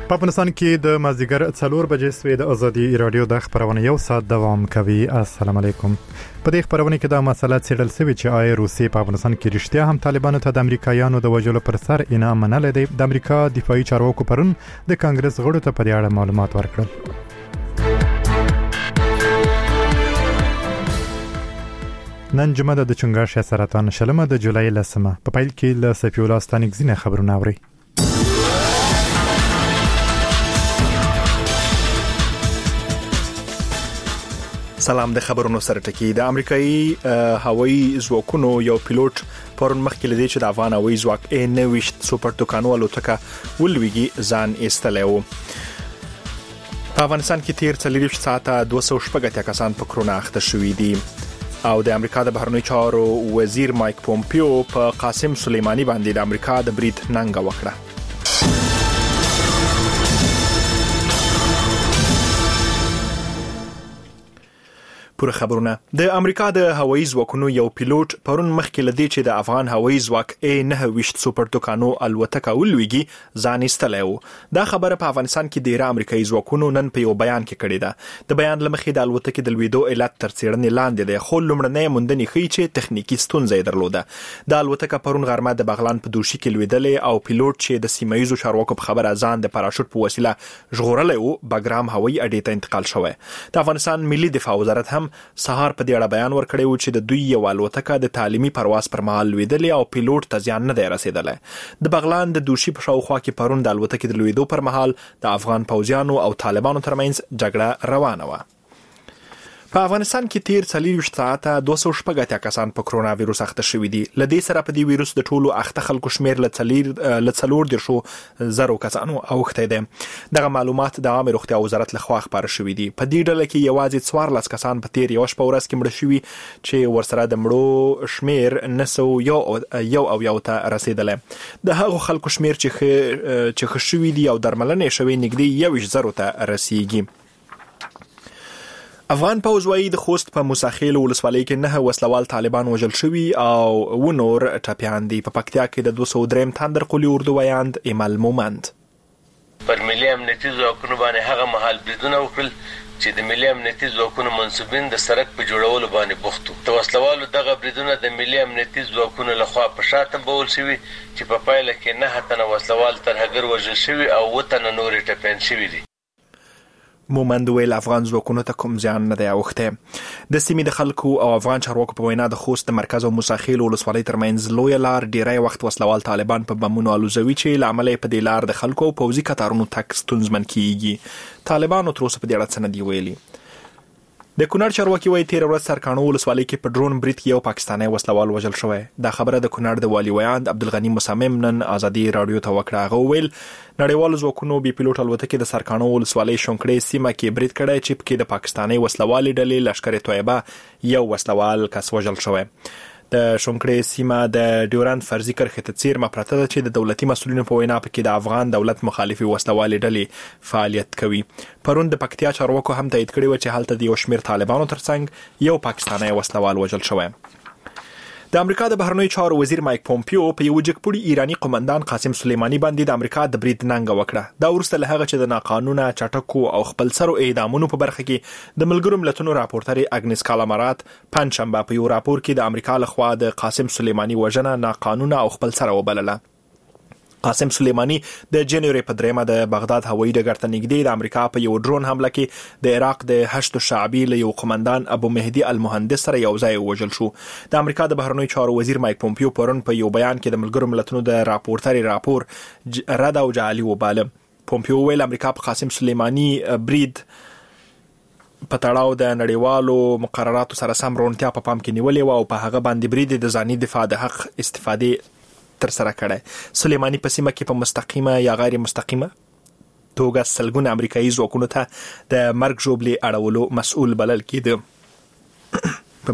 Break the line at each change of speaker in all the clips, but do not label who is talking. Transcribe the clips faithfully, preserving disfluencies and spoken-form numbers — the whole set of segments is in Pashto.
په افغانستان کې د مازدیګر څلور بجې سوې د ازادي رادیو د خبرونه یو ساعت دوام کوي. السلام علیکم. په دې خبرونه کې دا مسله څېړل شوې چې آیا روسیې په افغانستان کې رښتیا هم طالبانو ته د امریکایانو د وژلو پر سر انعام منلی دی. د امریکا دفاعي چارواکو پرون د کانګرس غړو ته په دې اړه معلومات ورکړل. نن جمعه د چنګاښ سرطان شلمه د جولای لسمه. په پیل کې له صفی الله ستانکزینه خبرونه اوري.
سلام. د خبرونو سره ټکی. د امریکایي هوایي ځواکونو یو پیلوټ پرون مخکې لدی چې د افغان هوایي ځواک اې نوښت سوپر توکانو الوتکه ولویږي ځان ایستلی و. په افغانستان کې تیر څلوېښت ساعته دوه سوه شپږ اتیا کسان په کرونا اخته شوي دي. او د امریکا د بهرنیو چارو وزیر مایک پومپیو په قاسم سلیمانی باندې د امریکا د برید ننګه وکړه. پوره خبرونه. د امریکا د هوایي ځواکونو یو پیلوټ پرون مخکې لدی چې د افغان هوایي ځواک اې نهه سوپر توکانو الوتکه ولویږي ځان ایستلی و. دا خبره په افغانستان کې ډیره امریکایي ځواکونو نن په یو بیان کې کړې ده. د بیان لمخې د الوتکې د لویدو علت تر څېړنې لاندې دی، خو لومړنۍ موندنې ښیي چې تخنیکي ستونزه یې درلوده. د الوتکه پرون غرمه د بغلان په دوشي کې لویدلې او پیلوټ چې د سیمه ییزو چارواکو په خبره ځان د پاراشوټ په وسیله ژغورلی و بګرام هوایي اډې ته انتقال شوی. د افغانستان ملي دفاع وزارت هم سهار په دې اړه بیان ورکړی و چې د دوی یو الوتکه د تعلیمي پرواز پر مهال لویدلې او پیلوټ ته زیان نه دی رسیدلی. د بغلان د دوشي په شاوخوا کې پرون د الوتکې د لویدو پر مهال د افغان پوځیانو او طالبانو ترمنځ جګړه روانه وه. په افغانستان کې تیر څلوېښت ساعته دوه سوه شپږ اتیا کسان په کرونا ویروس اخته شوي دي. له دې سره په دې ویروس د ټولو اخته خلکو شمېر له څلور دېرشو زرو کسانو اوښتی دی. دغه معلومات د عامه روغتیا وزارت لخوا خپاره شوي دي. په دې ډله کې یوازې څوارلس کسان په تیر یوه شپه ورځ کې مړه شوي چې ورسره د مړو شمېر نه سوه یو اویا ته رسېدلی. د هغو خلکو شمېر چې ښه شوي دي او درملنې شوي نږدې یوویشت زرو ته رسیږي. افغان پوځ وايي د خوست په موساخیل ولسوالۍ کې نه وسلوال طالبان وژل شوي او و نور ټپیان دي. په پکتیا کې د دوه سوه دریم تندر قولي اردو ویاند ایمل مومند
پر ملي امنیتي ځواکونو باندې هغه مهال بریدونه وکړل چې د ملي امنیتي ځواکونو منصوبین د سړک په جوړولو باندې بوخت وو. د وسلوالو دغه بریدونه د ملي امنیتي ځواکونو لخوا په شا تمبول شوي چې په پایله کې نهه تنه وسلوال ترهګر وژل شوي او اووه تنه نورې ټپیان شوي دي.
مومند ویل افغان ځواکونو ته کوم زیان نه دی اوښتی. د سیمې د خلکو او افغان چارواکو په وینا د خوست د مرکز او موساخیل ولسوالۍ ترمنځ لویه لار ډیری وخت وسلوال طالبان په بمونو الوزوي چې له امله یې په دې لار د خلکو او پوځي کتارونو تګ ستونزمن کیږي. طالبانو تر اوسه په دې اړه څه نه دي ویلي. د کونړ چارواکي وایي تېره ورځ سرکاڼو ولسوالۍ کې په ډرون برید کې یو پاکستانی وسلوال وژل شوی. دا خبره د کونړ د والي ویاند عبدالغني مصمم نن ازادي رادیو ته وکړه. هغه وویل نړیوالو ځواکونو بې پیلوټ الوتکې د سرکاڼو ولسوالۍ شونکړې سیمه کې برید کړی چې پکې د پاکستانی وسلوالې ډلې لښکر طیبه یو وسلوال کس وژل شوی. د شونکړې سیمه د ډیورند فرضي کرښې ته څیرمه پرته ده چې د دولتي مسؤلینو په وینا پکې د افغان دولت مخالفي وسلوالې ډلې فعالیت کوي. پرون د پکتیا چارواکو هم تایید کړی و چې هلته د یو شمېر طالبانو ترڅنګ یو پاکستانی وسلوال وژل شوی. د امریکا د بهرنیو چارو وزیر مایک پومپیو په یو جګپوړي ایرانی قومندان قاسم سلیمانی باندې د امریکا د برید ننګه وکړه. دا وروسته له هغه چې د ناقانونه چټکو او خپلسرو اعدامونو په برخه کې د ملګرو ملتونو راپورټري اګنس کالامارات پنځشنبه په یو راپور کې د امریکا لخوا د قاسم سلیمانی وژنه ناقانونه او خپلسره وبلله. قاسم سلیمانی د جنوري په دریمه د بغداد هوایي ډګر ته نږدې د امریکا په یو ډرون حمله کې د عراق د هشت شعبي له یو قومندان ابو مهدي المهندس سره یو ځای وژل شو. د امریکا د بهرنیو چارو وزیر مایک پومپیو پرون په یو بیان کې د ملګرو ملتونو د راپورټري راپور رد او جعلي وباله. پومپیو ویل امریکا په قاسم سلیمانی برید په تړاو د نړیوالو مقرراتو سره سم روڼتیا په پام کې نیولې و او په هغه باندې برید د ځاني دفاع د حق استفادې تر سره کړی. سلیمانی په سیمه کې په مستقیمه یا غیر مستقیمه توګه سلګونه امریکایي ځواکونو ته د مرګ ژوبلې اړولو مسؤل بلل کېده. په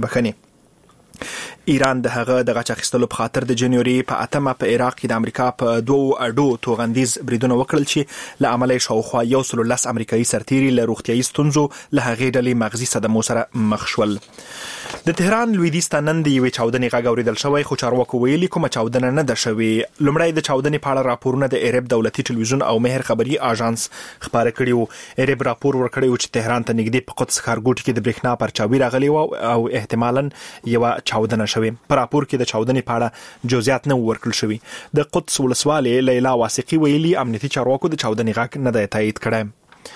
بخښنې ایران د هغه د غچ اخیستلو په خاطر د جنوري په اتمه په عراق کې د امریکا په دوو اډو توغندیز بریدونه وکړل چې له امله شاوخوا یو سل لس امریکایي سرتیري له روغتیایي ستونزو له هغې ډلې مغزي صدمو سره مخ شول. د تهران لویدیځ ته نن د یوې چاودنې غږ اورېدل شوی، خو چارواکو ویلي کومه چاودنه نه ده شوې. لومړی د چاودنې په اړه راپورونه د ایرب دولتي ټلویزیون او مهر خبري اژانس خبره کړي وو. ایرب راپور ورکړی و چې تهران ته نږدې په قدس ښارګوټي کې د برېښنا پرچاوي راغلی و او احتمالاً یوه چاودنه شوې. په راپور کې د چاودنې په اړه جزئیات نه ورکړل شوي. د قدس ولسوالۍ لیلا واسقي ویلي امنیتي چارواکو د چاودنې غږ نه دی تایید کړی.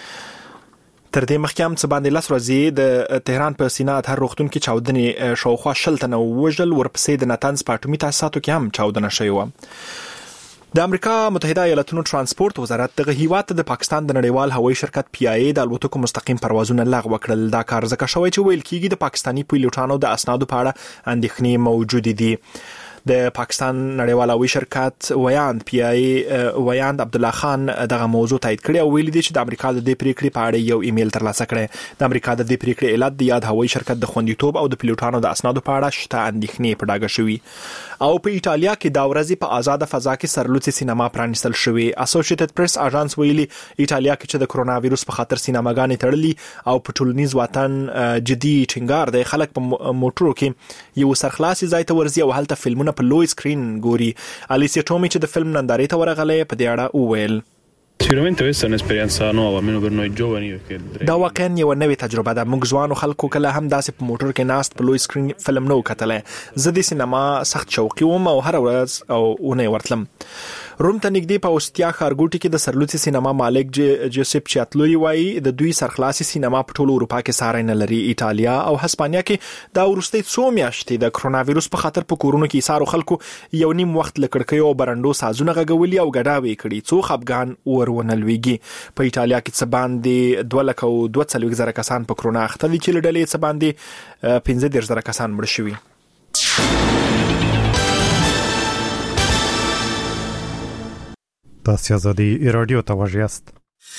تر دې مخکې هم څه باندې لس ورځې د تهران په سینا اطهر روغتون کې چاودنې شاوخوا شل تنه ووژل. ورپسې د نتنز په اټومي تاسیساتو کې هم چاودنه شوې وه. د امریکا متحده ایالاتونو ترانسپورت وزارت دغه هیواد د پاکستان د نړیوال هوایي شرکت پی ای د الوتکو مستقیم پروازونه لغوه کړل. دا کار ځکه شوی چې ویل کېږي د پاکستانی پیلوټانو د اسنادو په اړه اندېښنې موجودې دي. د پاکستان نړیوال هوایي شرکت ویاند پی ای ویاند عبدالله خان دغه موضوع تایید کړی او ویلي دی چې د امریکا د دې پریکړې په اړه یو ایمیل ترلاسه کړی. د امریکا د دې پریکړې علت د یاد هوایي شرکت د خوندیتوب او د پیلوټانو د اسنادو په اړه شته اندېښنې په ډاګه شوي. او په ایټالیا کې دا ورځې په آزاد فضا کې سرلوڅي سینما پرانیستل شوې. اسوسییټډ پریس اژانس ویلي ایټالیا کې چې د کرونا وایروس په خاطر سینماګانې تړلي او په ټولنیز وطن جدي ټینګار دی، خلک په موټرو کې یو سرخلاصي ځای ته ورځي او هلته فلمونه په لوی سکرین ګوري. الیسیا ټومي چې د فلم نندارې ته ورغله په دې اړه وویل
Sicuramente questa è un'esperienza nuova, almeno per noi giovani.
دا واقعا یو نوې تجربه ده. موږ ځوانو خلکو کله هم داسې په موټر کې ناست په لوی سکرین فلم نه وکتلی. زه د سینما سخت شوقي وم او هر ورځ او اونۍ ورتلم. روم ته نږدې په اوستیا ښارګوټي کې د سرلوڅي سینما مالک جوزیپ چاتلوی وایي د دوی سرخلاصي سینما په ټول اروپا کې ساری نه لري. ایټالیا او هسپانیا کې دا وروستۍ څو میاشتې د کرونا وایروس په خاطر په کورونو کې ایسارو خلکو یو نیم وخت له کړکیو او برندو سازونه غږولي او ګډاوي کړي څو خپګان ورونه لويږي. په ایټالیا کې څه باندې دوه لک او دوه څلوېښت زره کسان په کرونا اخته دي چې له ډلې څه باندې پنځه دېرش زره کسان مړه شوي.
تاسو ازادي رادیو ته واژې است.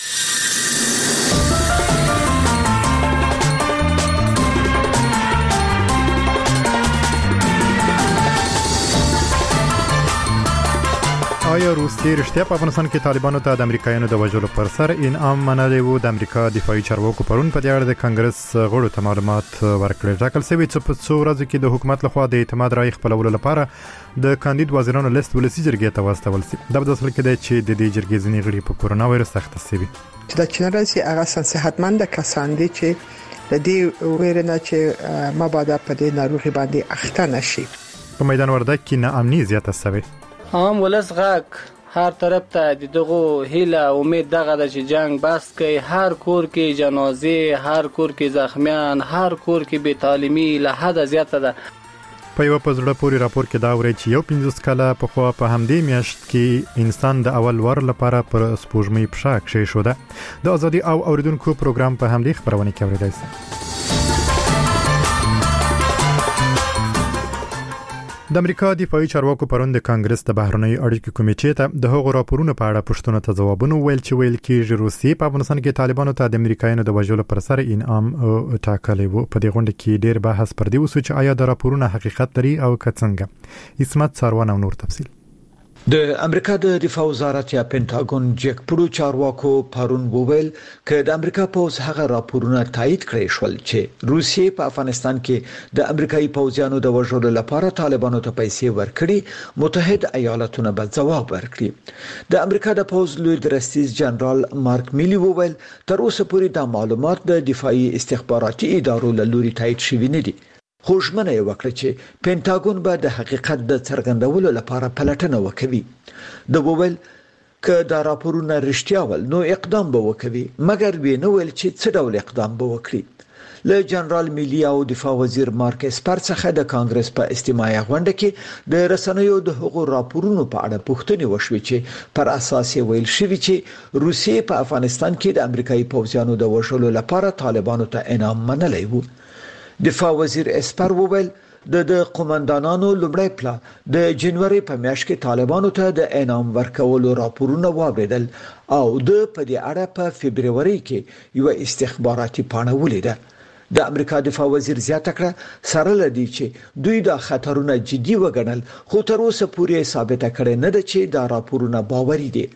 آیا روسیه رښتیا په افغانستان کې طالبانو ته د امریکایانو د وژلو پر سر انعام منلی و؟ د امریکا دفاعي چارواکو پرون په دې اړه د کانګرس غړو ته معلومات ورکړل. ټاکل شوی چې په څو ورځو کې د حکومت لخوا د اعتماد رایې خپلولو لپاره د کاندید وزیرانو لیست ولسي جرګې ته واستول شي. دا په اصل کې دی چې د دې جرګې ځینې غړي په کورونا وایرس اخته شوي.
چې د چنرسي هغه صحتمند کسان دي چې د دې ویرنه چې مبادا په دې ناروغي باندې اخته نشي.
په میدان وردګ کې ناامني زیاته شوه.
هم ولس غاک هر طرف ته د دغه هیله امید دغه د جنگ بس کوي. هر کور کې جنازې، هر کور کې زخمیان، هر کور کې بې تعلیمي له حد زیاته ده.
په یو په زړه پورې راپور کې دا وایي چې یو پنځوس کاله په خوا په همدې میاشت کې انسان د اول وار لپاره پر سپوږمۍ پښه کښې شو. ده د ازادي او اوریدونکو پروګرام په همدې خبرونه کې اوریدای شي. د امریکا دفاعي چارواکو پرون د کانګرس د بهرنۍ اړیکو کمیټې ته د هغو راپورونو په اړه پوښتنو ته ځوابونه ویل چې ویل کېږي روسیې په افغانستان کې طالبانو ته د امریکایانو د وژلو پر سر انعام ټاکلی و. په دې غونډه کې ډېر بحث پر دې وشو چې آیا د راپورونو حقیقت لري او که څنګه. اسمت څاروان او نور تفصیل.
د امریکا د دفاع وزارت یا پینټاګون جک پرو چارواکو پرون وویل چې د امریکا پوز هغه راپورونه تایید کړی شول چې روسیې په افغانستان کې د امریکایي پوځیانو د وژلو لپاره طالبانو ته پیسې ورکړي. متحد ایالاتونه به ځواب ورکړي. د امریکا د پوز لوی درستیز جنرال مارک میلی وویل تر اوسه پورې د معلومات د دفاعي استخباراتي ادارو له لوري تایید شوي نه دي. خو ژمنه یې وکړه چې پینټاګون به د حقیقت د څرګندولو لپاره پلټنه وکوي. د وویل که دا راپورونه رښتیا ول نو اقدام به وکوي، مګر وی نه ویل چې څه ډول اقدام به وکړي. له جنرال میلی او دفاع وزیر مارک اسپر څخه د کانګرس په استماعي غونډه کې د رسنیو د حقوقو راپورونو په اړه پوښتنې وشوې چې پر اساس یې ویل شوی چې روسیې په افغانستان کې د امریکایي پوځیانو د وژلو لپاره طالبانو ته انعام منلی و. دفاع وزیر اسپر وویل د د قومندانانو لومړی پلان د جنوري په میاشت کې طالبانو ته د انعام ورکولو راپورونه واوریدل او د په دې اړه په فبرवरी کې یو استخباراتي پاڼه ولیده. د امریکا دفاع وزیر زیاته کړه سره لدی چې دوی د خطرونو جدي وګڼل خو تر اوسه پورې ثابته کړي نه ده چې دا راپورونه باوري دي.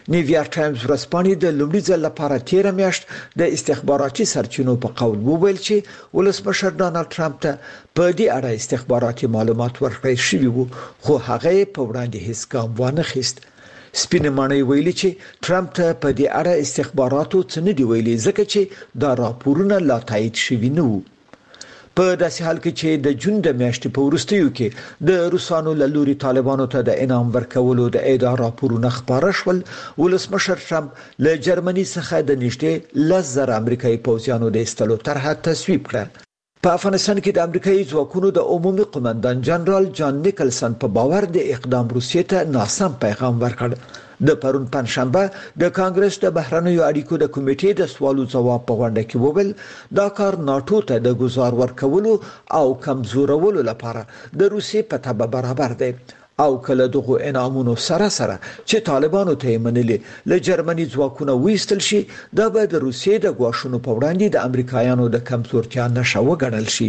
نیویارک ټایمز ورځپاڼې د لومړي ځل لپاره تیر میاشت د استخباراتي سرچینو په قول وویل چې ولسمشر ډانلډ ټرمپ ته په دې اړه استخباراتي معلومات ورکړل شوي وو خو هغه په وړاندې هیڅ ګام ونه خیست. سپینه معنی ویلي چې ټرمپ ته په دې اړه استخباراتو څه نه دی ویلي ځکه چې دا راپورونه لا تایید شوي نه وو. په داسې حال کې چې د جون د میاشتې په وروستیو کې د روسانو له لوري طالبانو ته د انعام ورکولو د اعدام راپورونه خپاره شول، ولسمشر ټرمپ له جرمني څخه د نږدې لس زره امریکایي پوځیانو د ایستلو طرحه تصویب کړه. په افغانستان کې د امریکایي ځواکونو د عمومي قومندان جنرال جان نیکلسن په باور د اقدام روسیې ته ناسم پیغام ورکړ. د پرون پنځشنبه د کانګرس د بهرنیو اړیکو د کمیټې د سوالو ځواب په غونډه کې وویل دا کار ناتو ته د گزار ورکولو او کمزورولو لپاره د روسیې په تبع برابر دی او کله دغه انعامونو سره سره چې طالبانو ته منلي له جرمني ځواکونو وېستل شي دا به د روسیې د غواښونو په وړاندې د امریکایانو د کمزورتیا نښه وګڼل شي.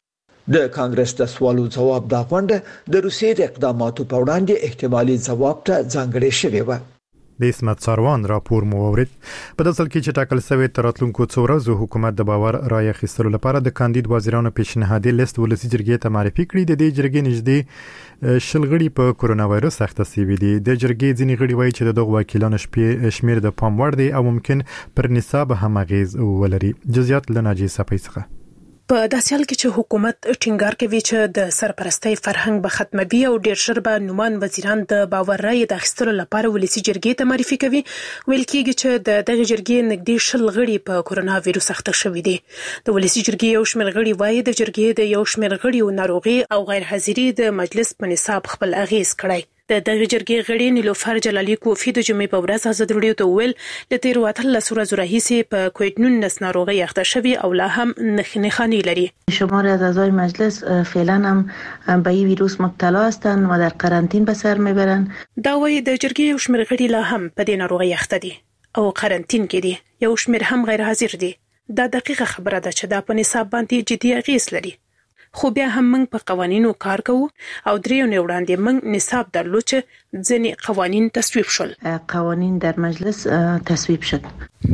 د کانګرس د سوالو ځواب دا غونډه د روسیې د اقداماتو په وړاندې احتمالي ځواب ته ځانګړې شوې و.
د اسمت ساروان راپور مو اورید. په داسل کې چې ټاکل شوی تر راتلونکو څو ورځو حکومت د باور رای اخیستلو لپاره د کاندید وزیرانو پیشنهادي لیست ولسی جرګې ته معرفي کړی. د دې جرګې نږدې شل غړي په کورونا وایرس اخته شوي دي. د جرګې ځینې غړي وایي چې دغه وکیلانو شمیر د پام وړ دی او ممکن پر نصاب هم اغیز ولري. جزئیات لناجي صفای څخه.
په داسې حال کې چې حکومت ټینګار کوي چې د سرپرستۍ فرهنګ به ختموي او ډیر ژر به نومان وزیران د باور رای د اخیستلو لپاره ولسی جرګې ته معرفي کوي. ویل کېږي چې د دغه جرګې نږدې شل غړي په کورونا وایرس اخته شوي دي. د ولسی جرګې یو شمېر غړي وایي د جرګې د یو شمېر غړي ناروغي او غیر حاضري د مجلس په نصاب خپل اغیز کړی. د دغه جرګې غړي نیلوفر جلالي کوفی د جمعې په ورځ ازادي راډیو ته ویل د تیر واتل ورځو راهیسې په کووډ نولس ناروغي اخته شوي او لا هم نښانې لري.
شمار از اعضای مجلس فعلا هم به این ویروس مبتلا هستند و در قرنطین به سر میبرند.
دا وایي د جرګې یو شمېر غړي لا هم په دې ناروغي اخته دي او قرنطین کې دي. یو شمېر هم غیر حاضر دي. دا دقیقه خبره ده چې دا په نصاب باندې جدي اغیز لري. خو بیا هم موږ په قوانینو کار کوو او دریو نه وړاندې موږ نصاب درلود چې ځینې قوانین تصویب شول.
قوانین در مجلس تصویب شد.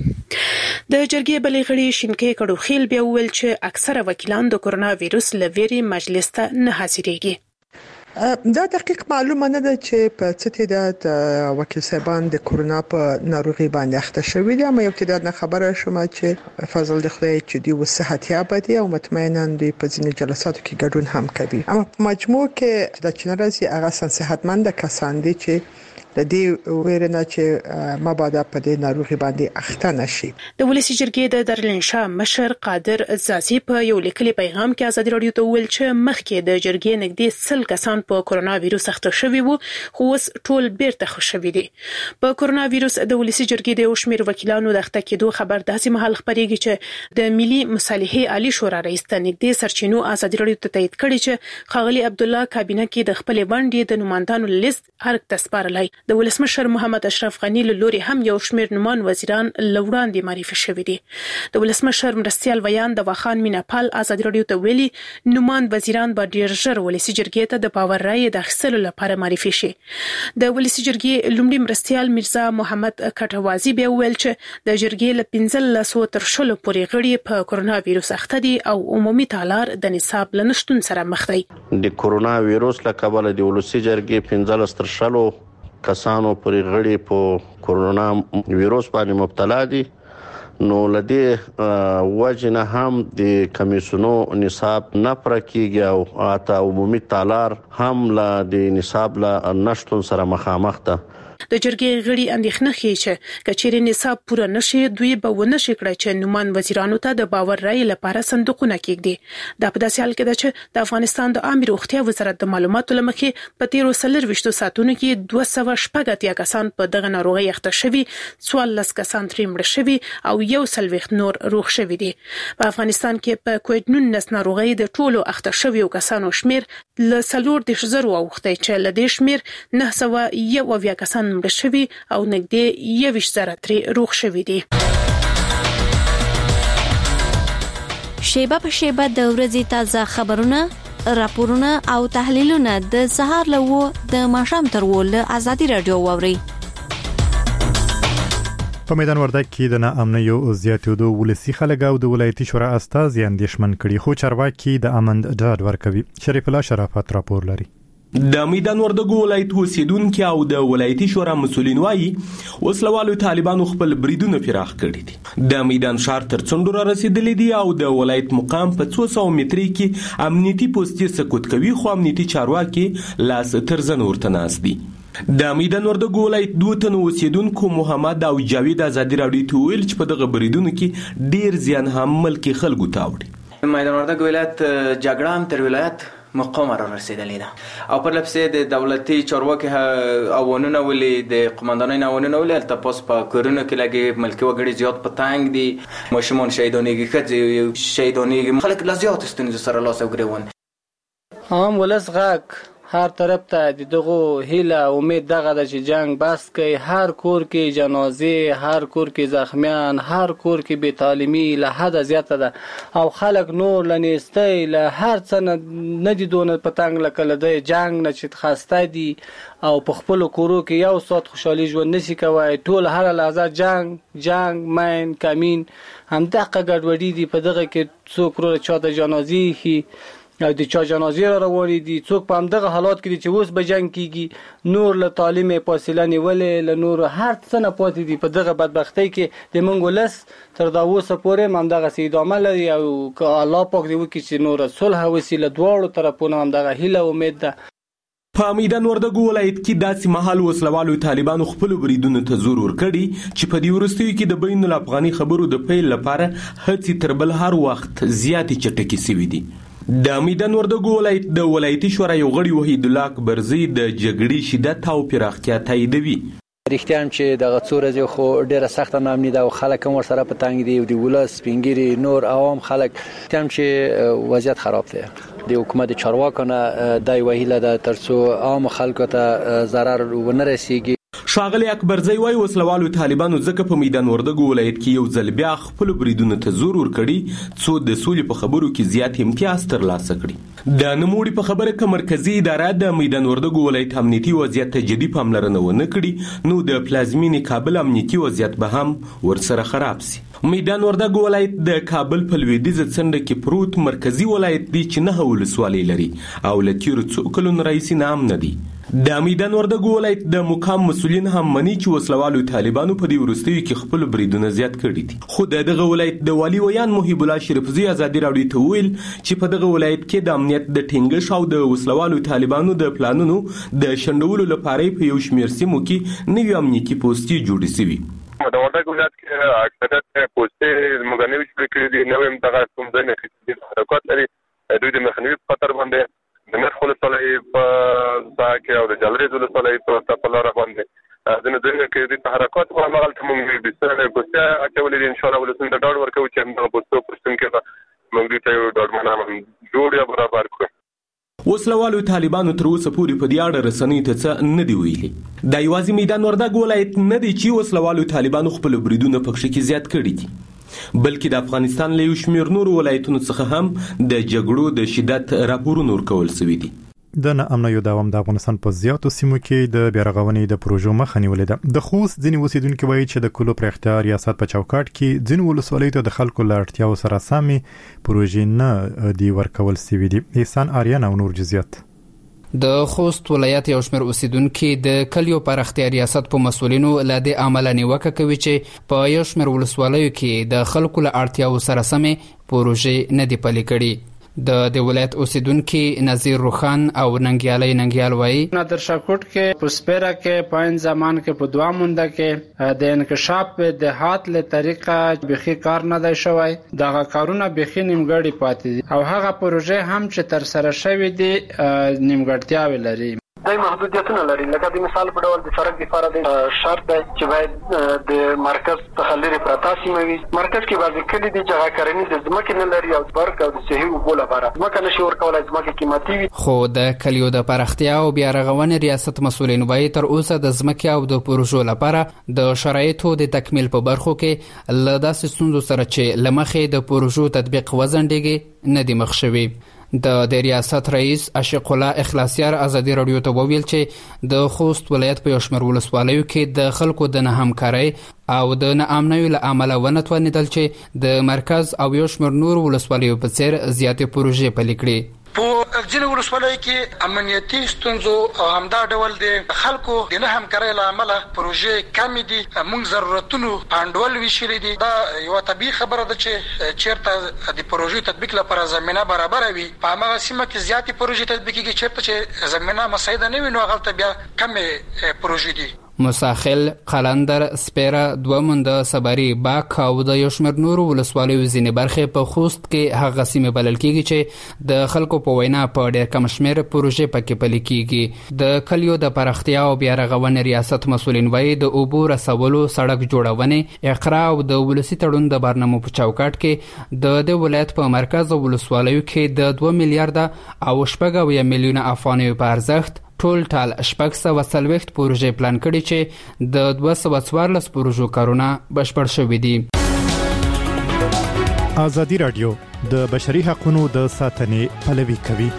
د جرګې بلې غړي شینکې کډوخیل بیا وویل چې اکثره وکیلان د کورونا وایرس له ویرې مجلس ته نه حاضرېږي.
دا دقیق معلومه نه ده چې په څه تعداد وکیل صاحبان د کورونا په ناروغي باندې اخته شوي دي، اما یو تعداد نه خبره شوم چې فضل د خدای چې دی وصحتياب دي او مطمئنا دوی په ځینې جلساتو کې ګډون هم کوي. اما په مجموع کې د چنرسي هغه صحتمند کسان دي چې د دې ویرنه چې مبادا په دې ناروغي باندې اخته نشي.
د ولسی جرګې د درلنشا مشر قادر زازي په یو لیکلي پیغام کې ازادي راډیو ته ویل چې مخکې د جرګې نږدې سل کسان په کورونا وایرس اخته شوي وو خو اوس ټول بیرته خوشوي دي. په کورونا وایرس د ولسی جرګې د یو شمېر وکیلانو د اخته کېدو خبر داسې مهال خبرېږي چې د ملي مصالحې عالی شورا رئیس ته نږدې سرچینو ازادي راډیو ته تایید کړی چې خاغلی عبد الله کابینه کې د خپل باندې د نوماندانو لیست هرک تسپارلای. د ولسمشر محمد اشرف غنی له لوري هم یو شمېر نومان وزیران لوړاندې معرفي شوي دي. د ولسمشر مرستیال ویان د واخان میناپال ازادي راډیو ته ویلي نومان وزیران به ډیر ژر ولسی جرګې ته د باور رای د اخیستلو لپاره معرفي شي. د ولسی جرګې لومړي مرستیال میرزا محمد کټوازی بیا ویل چې د جرګې له پنځلس تر شلو پورې غړي په کورونا وایرس اخته دي او عمومي تالار د نصاب لنشتون سره مخ دی.
د کورونا وایرس له کبله د ولسی جرګې پنځلس تر شلو کسانو پرې غړي په کورونا وایرس باندې مبتلا دي. نو لدې وجنه هم د کمیسونو نصاب نه پرکیږي او اته عمومي تالار هم لا د نصاب لا نشټون سره مخامخ ده.
د جرګې غړي اندېښنه ښیي چې کچېرې نصاب پوره نشي دوی به ونه شي کړی چې نومان وزیرانو ته د باور رای لپاره صندوقونه کېږدي. دا په داسې حال کې ده چې د افغانستان د عامه روغتیا وزارت د معلوماتو لمخې په تیرو څلرویشتو ساعتونو کې دوه سوه شپږ اتیا کسان په دغه ناروغي اخته شوي، څوارلس کسان ترې مړه شوي او یو څلوېښت نور روغ شوي دي. په افغانستان کې په کووډ نولس ناروغي د ټولو اخته شویو کسانو شمیر له څلور دېرش زرو اوښتی چې له دې شمیر نه سوه یو اویا کسان مړه شوي او نږدې یویشت زره ترې روغ شوي دي.
شیبه په شیبه د ورځې تازه خبرونه، راپورونه او تحلیلونه د سهار له و د ماښام تر و له ازادي راډیو واوري.
په میدان وردګ کې د ناامنیو زیاتېدو ولسی خلک او د ولایتي شورا استازي اندېښمن کړي، خو چارواکي د امن ډاډ ورکوي. شریف الله شرافت راپور لري.
د میدان وردګ ولایت اوسیدونکو او د ولایتي شورا مسولین وایي وسلوالو طالبانو خپل بریدونه پراخ کړي دي. د میدان شهر تر څنډو را رسیدلي دي او د ولایت مقام په څو سوه متري کې امنیتي پوستې سکوت کوي، خو امنیتي چارواکي لاس تر زنه ورته ناست دي. د میدان وردګ ولایت دوه تنو اوسیدونکو محمد او جاوید ازادي راډیو ته ویل چې په دغه بریدونو کې ډیر زیان هم ملکی خلکو ته وړي.
میدان وردګ ولایت جګړه هم تر ولایت مقام را رسیدلې ده او پر لپسې د دولتي چارواکي اوانونه ولې د قومندانۍ اوانونه ولې تاسو په کورونو کې لګي ملکی وګړي زیات په تنګ دي، ماشومان شهیدانېږي، ښځې شهیدانېږي، خلک لا زیات ستونزې سره لاس او ګریوان.
هم ولس غاک هر طرف ته د دغه هیله امید دغه د جنگ بس کوي، هر کور کې جنازې، هر کور کې زخمیان، هر کور کې بې تعلیمي له حد زیاته ده او خلک نور لنيستي له هر څه نه دي دونه پتنګ لکه د جنگ نه چې خسته دي او په خپل کورو کې یو سات خوشحالي ژوند نشي کوي. ټول هر لحظه جنگ جنگ مین کمین هم دغه ګډوډي دي. په دغه کې څوک ورو چا د جنازې هي او د چا جنازې را روانې دي، څوک په همدغه حالات کې دي چې اوس به جنگ کیږي، نور له تعلیم فاصله نیولې، له نور هر څه نه پاتې دي. په دغه بدبختۍ کې د موږ ولس تر دا اوسه پورې همدغه ادامه لري او که الله پاک دې وکړي چې نور صلح وسي له دواړو طرفونو همدغه هیله امید ده.
په میدان وردګ ولایت کې داسې مهال وسلوالو طالبانو خپل بریدونو ته زور ورکړي چې په دې وروستیو کې د بین الافغاني خبرو د پیل لپاره هڅې تر بل هر وخت زیاتې چټکې شوې دي. د میدان وردګ ولایت د ولایتي شورا یو غړي وحید الله اکبرزی د جګړې شدت او پراختیا تاییدوي.
رښتیا هم چې دغه څو ورځې خو ډیره سخته نامني ده او خلک هم ورسره په تنګ دي او د ولس سپینګیري نور عوام خلک هم چې وضعیت خراب دی. د حکومت چارواکو نه دای وهیله ده ترڅو عام خلکو ته ضرر ونه رسیږي.
شاغلی اکبرزی وای وسلوالو طالبانو ځکه په میدان وردګ ولایت کې یو ځل بیا خپل بریدونو ته زور ورکړي څو د سولې په خبرو کې زیات امتیاز ترلاسه کړي. د نوموړي په خبره کې مرکزی اداره د میدان وردګ ولایت امنیتي وضعیت ته جدي پاملرنه ونه کړي نو د پلازمینې کابل امنیتي وضعیت به هم ورسره خراب سي. میدان وردګ ولایت د کابل په لویدیځه څنډه کې پروت مرکزی ولایت دی چې نه ولسوالۍ لري او له تیرو څو کلونو راهیسې نامنه دی. د میدان وردګ ولایت د مقام مسولین هم مني چې وسلوالو طالبانو په دې وروستیو کې خپل بریدونه زیات کړي دي. خو د دغه ولایت د والی ویان محب الله شریفزی ازادي راډیو ته ویل چې په دغه ولایت کې د امنیت د ټینګښ او د وسلوالو طالبانو د پلانونو د شندولو لپاره په یو شمېر سیمو کې نوې امنیتي پوستې جوړې شوي.
د وردګ ولایت کې اکثریت پوستې موږ نوې جوړې کړې دي، نوې دغه کوم ځای نه کې حرکت لري، دوی د مخنیوي په خاطر باندې د مرخ ولسوالۍ په ساحه کې او د جلریز ولسوالۍ په لاره باندې ځینې ځایونه کې د حرکات په هماغلته موږ بسترې پوستې اچولې دي. انشاءالله ولسونه د ډاډ ورکوي چې همدغه پوستو پوستون کې موږ دوی ته یو ډاډمنه هم جوړ یا برابر کړو.
وسلوالو طالبانو تر اوسه پورې په دې اړه رسنیو ته څه نه دی ویلي. دا یوازې میدان وردګ ولایت نه دی چې وسلوالو طالبانو خپل بریدونه پکښې کې زیات کړي دي، بلکې د افغانستان له یو شمېر نورو ولایتونو څخه هم د جګړو د شدت راپورونه ورکول شوي دي.
د ناامنیو دوام د افغانستان په زیاتو سیمو کې د بیارغونې د پروژو مخه نیولې ده. د خوست ځینې اوسیدونکو وایي چې د کلو پرختیا ریاست په چوکاټ کې ځینې ولسوالیو ته د خلکو له اړتیاو سره سمې پروژې نه دی ورکول شوي دي. احسان آریان او نور جزئیات.
د خوست ولایت یو شمېر اوسیدونکو د کلیو پرختیا ریاست په مسولینو له دې عمله نیوکه کوي چې په یو شمېر ولسوالیو کې د خلکو له اړتیاو سره سمې پروژې نه دي پلي کړي. د د ولایت اوسیدونکو نذیر روخان او ننګیالي ننګیال وایي
نادر شاکوټ کې پسپیرا کې پاین زمان کې په دوا مونده کې د انکشاف په دهات له طریقه بخي کار نه دی شوی. دغه کارونه بخي نیمګړی پاتې دي او هغه پروژې هم چې تر سره شوی دي نیمګړتیاوې لري.
دای محدودیتونه لري، لکه د مثال په ډول د سړک لپاره د شرط دی چې باید د مرکز څخه لري پراته سیمه وي. مرکز کې بعضې کلي دي چې هغه کرنیز ځمکې نه لري او برق او د صحي اوبو لپاره ځمکه نشي ورکولی، ځمکې قیمتي وي.
خو د کلیو د پراختیا او بیارغونې ریاست مسؤلین وایي تر اوسه د ځمکې او د پروژو لپاره د شرایطو د تکمیل په برخو کې له داسې ستونزو سره چې له مخې د پروژو تطبیق وځنډېږي نه دي مخ شوي. د د ریاست رئیس عاشق الله اخلاصیار ازادي رادیو ته وویل چې د خوست ولایت په یوشمر ولسوالیو کې د خلکو د نه همکارۍ او د ناامنۍ له امله ونه توانېدل چې د مرکز او یوشمر نور ولسوالیو په څیر زیاتې پروژې پلي کړي.
په ځینې ولسوالیو کې امنیتي ستونزو او همدا ډول د خلکو د نه همکارۍ له امله پروژې کمې دي. موږ ضرورتونو پانډول ویشلي دي. دا یوه طبیعي خبره ده چې چېرته د پروژې تطبیق لپاره زمینه برابره وي. په هماغه سیمه کې زیاتې پروژې تطبیق کېږي، چېرته چې زمینه مساعده نه وي نو هغلته بیا کمې پروژې دي.
مساخل، قلندر، سپیره، دومند، صبري، باک او د یوشمر نورو ولسوالیو ځینې برخې په خوست کې هغه سیمې بلل کېږي چې د خلکو په وینا په ډېر کم شمېر پروژې پکې پلي کېږي. د کلیو د پراختیا او بیا رغونې ریاست مسؤلین وایي د اوبو رسولو، سړک جوړونې، اقرا او د ولسي تړون د برنامو په چوکاټ کې د د ولایت په مرکز او ولسوالیو کې د دوه میلیارډه او شپږ اویا میلیونه افغانیو په ارزښت ټول ټال شپږ سوه څلوېښت پروژې پلان کړي چې د دوه سوه څوارلس پروژو کارونه بشپړ شوي دي.
ازادي راډیو د بشري حقوقو د ساتنې پلوي کوي.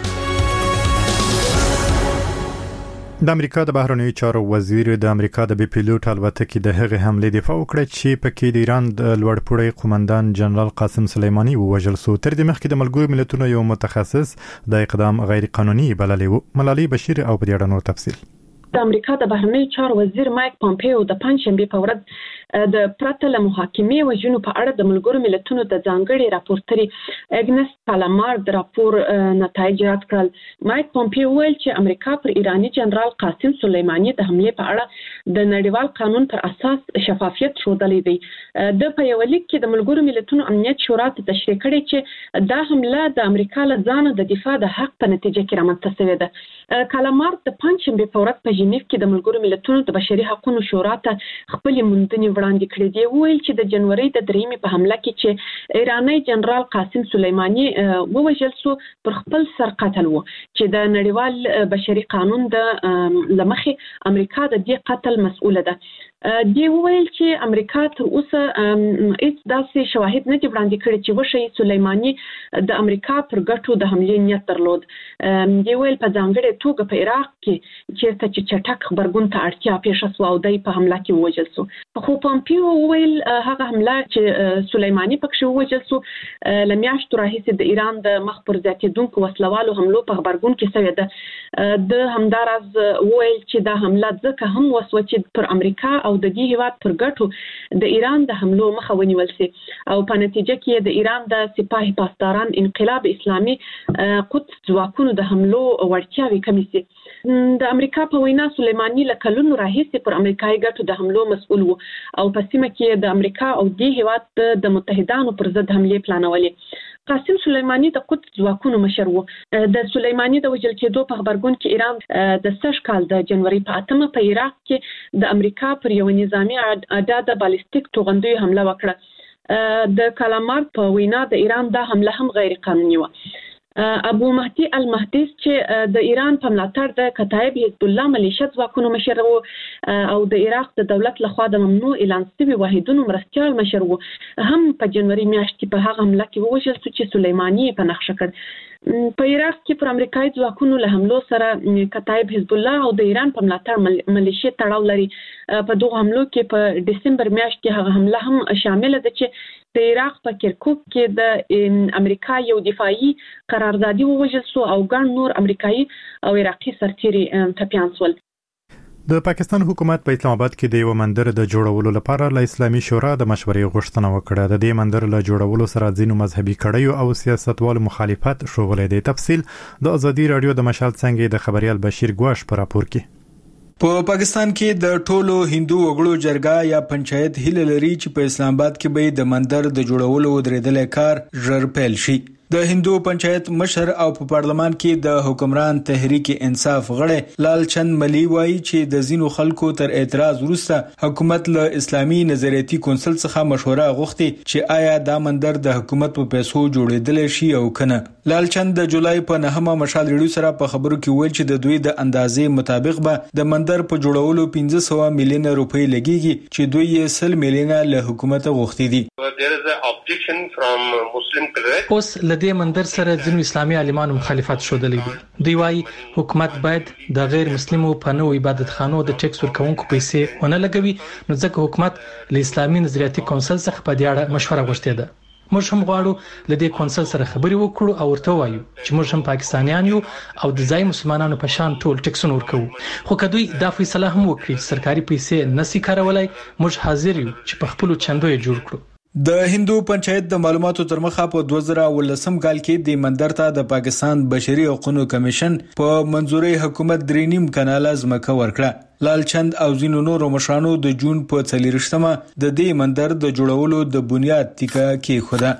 د امریکا د بهرنیو چارو وزیر د امریکا د بي پیلوټ الوتکې د هغې حملې دفاع وکړه چې پکې د ایران د لوړپوړی قومندان جنرال قاسم سلیمانی ووژل شو. تر دې مخکې د ملګرو ملتونو یو متخصص د اقدام غیر قانوني بللی و. ملالۍ بشیر او په دې اړه نور تفصیل.
د امریکا د بهرنیو چارو وزیر مایک پامپیو د پنځشنبه په ورځ د پرته له محاکمې وژنو په اړه د ملګرو ملتونو د ځانګړي راپورټري اګنس پالامار د راپور نتایج رد کړل. مایک پامپیو ویل چې امریکا پر ایرانی جنرال قاسم سلیمانی د حملې په اړه د نړیوال قانون پر اساس شفافیت ښودلی دی. د په یو لیک کې د ملګرو ملتونو امنیت شورا ته تشریح کړی چې دا حمله د امریکا له ځانه د دفاع د حق په نتیجه کې رامنځته شوې ده. کالامار د پنځشنبه په ورځ په ژنیف کې د ملګرو ملتونو د بشري حقوقو شورا ته خپل موندنې وړاندې کړې دي. ویل چې د جنوري د دریمې په حمله کې چې ایرانی جنرال قاسم سلیمانی ووژل شو پر خپل سر قتل وو چې د نړیوال بشري قانون د لمخې امریکا د دې قتل مسؤله ده. دی ویل چې امریکا تر اوسه هیڅ داسې شواهد نه دي وړاندې کړي چې وشي سلیمانی د امریکا پر ګټو د حملې نیت درلود. دی ویل په ځانګړې توګه په عراق کې چیرته چې چټک خبرګون ته اړتیا پیښه شوه او دی په حمله کې ووژل شو. خو پامپیو ویل هغه حمله چې سلیمانی پکې ووژل شو له میاشتو راهیسې د ایران د مخ پر زیاتېدونکو وسلوالو حملو په خبرګون کې شوې ده. د همداراز ویل چې دا حمله ځکه هم وسوه چې پر امریکا او د دې هیواد پر ګټو د ایران د حملو مخه ونیول شي او په نتیجه کې د ایران د سپاهي پاسداران انقلاب اسلامي قدس ځواکونو د حملو وړتیاوې کمې شي. د امریکا په وینا سلیمانی له کلونو راهیسې پر امریکایي ګټو د حملو مسؤل و او په سیمه کې د امریکا او دې هیواد د متحدانو پر ضد حملې پلانولې. قاسم سلیمانی د قدس ځواکونو مشر و. د سلیمانی د وژل کېدو په خبرګون کې ایران د سږ کال د جنوري په اتمه په عراق کې د امریکا پر یو نظامی اډا د بالستیک توغندیو حمله وکړه. د کالامار په وینا د ایران دا حمله هم غیر قانوني و. ابو مهدي المهدیس چې د ایران په ملاتړ د کتایب حزب الله ملیشه ځواکونو مشر و او د عراق د دولت لخوا د ممنوع اعلان شوي واحدونو مرستیال مشر و هم په جنوري میاشت کې په هغه حمله کې ووژل شو چې سلیمانی په نقشه کړ. په عراق کې پر امریکایي ځواکونو له حملو سره کتایب حزب الله او د ایران په ملاتړ ملیشه تړاو لري. په دوه حملو کې په دسمبر میاشت کې هغه حمله هم شامل ده چې د عراق په کرکوک کې د امریکا یو دفاعي قراردادي ووژل شو او ګڼ نور امریکایي او عراقي سرتیري ټپیان شول.
د پاکستان حکومت په اسلام آباد کې د یو مندر د جوړولو لپاره له اسلامي شورا د مشورې غوښتنه وکړه. د دې مندر له جوړولو سره ځینو مذهبي کړیو او سیاستوالو مخالفت شوولې دی. تفصیل د ازادي رادیو د مشال څنګه د خبريال بشیر ګواش په راپور کې.
په پاکستان کې د ټولو هندو وګړو جرګه یا پنچایت هیله لري چې په اسلام آباد کې به د مندر د جوړولو درېدل کار ژر پیل شي. د هندو پنچایت مشر او په پارلمان کې د حکمران تحریک انصاف غړی لال چند ملی وایي چې د زینو خلکو تر اعتراض وروسته حکومت له اسلامي نظریاتي کونسل څخه مشوره غوښتي چې آیا دا مندر د حکومت په پیسو جوړیدل شي او کنه. لال چند د جولای په نهمه مشال ریډیو سره په خبرو کې ویل چې د دوی د اندازې مطابق به د مندر په جوړولو پنځه سوه میلیون روپۍ لګیږي چې دوی یې سل میلیونه له حکومت غوښتي دي.
اوس له
دې منظر سره ځینو اسلامي عالمانو مخالفت ښودلی دی. دوی وایي حکومت باید د غیر مسلمو په نوو عبادتخانو د ټیکس ورکوونکو پیسې ونه لګوي، نو ځکه حکومت له اسلامي نظریاتي کونسل څخه په دې اړه مشوره غوښتې ده. موږ هم غواړو له دې کونسل سره خبرې وکړو او ورته وایو چې موږ هم پاکستانیان یو او د ځای مسلمانانو په شان ټول ټیکسونه ورکوو. خو که دوی دا فیصله هم وکړي چې سرکاري پیسې نشي کارولای، موږ حاضر یو چې په خپلو چندو یې جوړ کړو.
د هندو پنچایت د معلوماتو تر مخه په دوه زره ولسم کال کې د مندر ته د پاکستان بشري حقوقو کمیشن په منځوري حکومت درې نیم کناله ځمکه ورکړه. لال چند او ځینو نورو مشرانو د جون په څلېرویشتمه د دې مندر د جوړولو د بنیاد ټیکه کېښوده.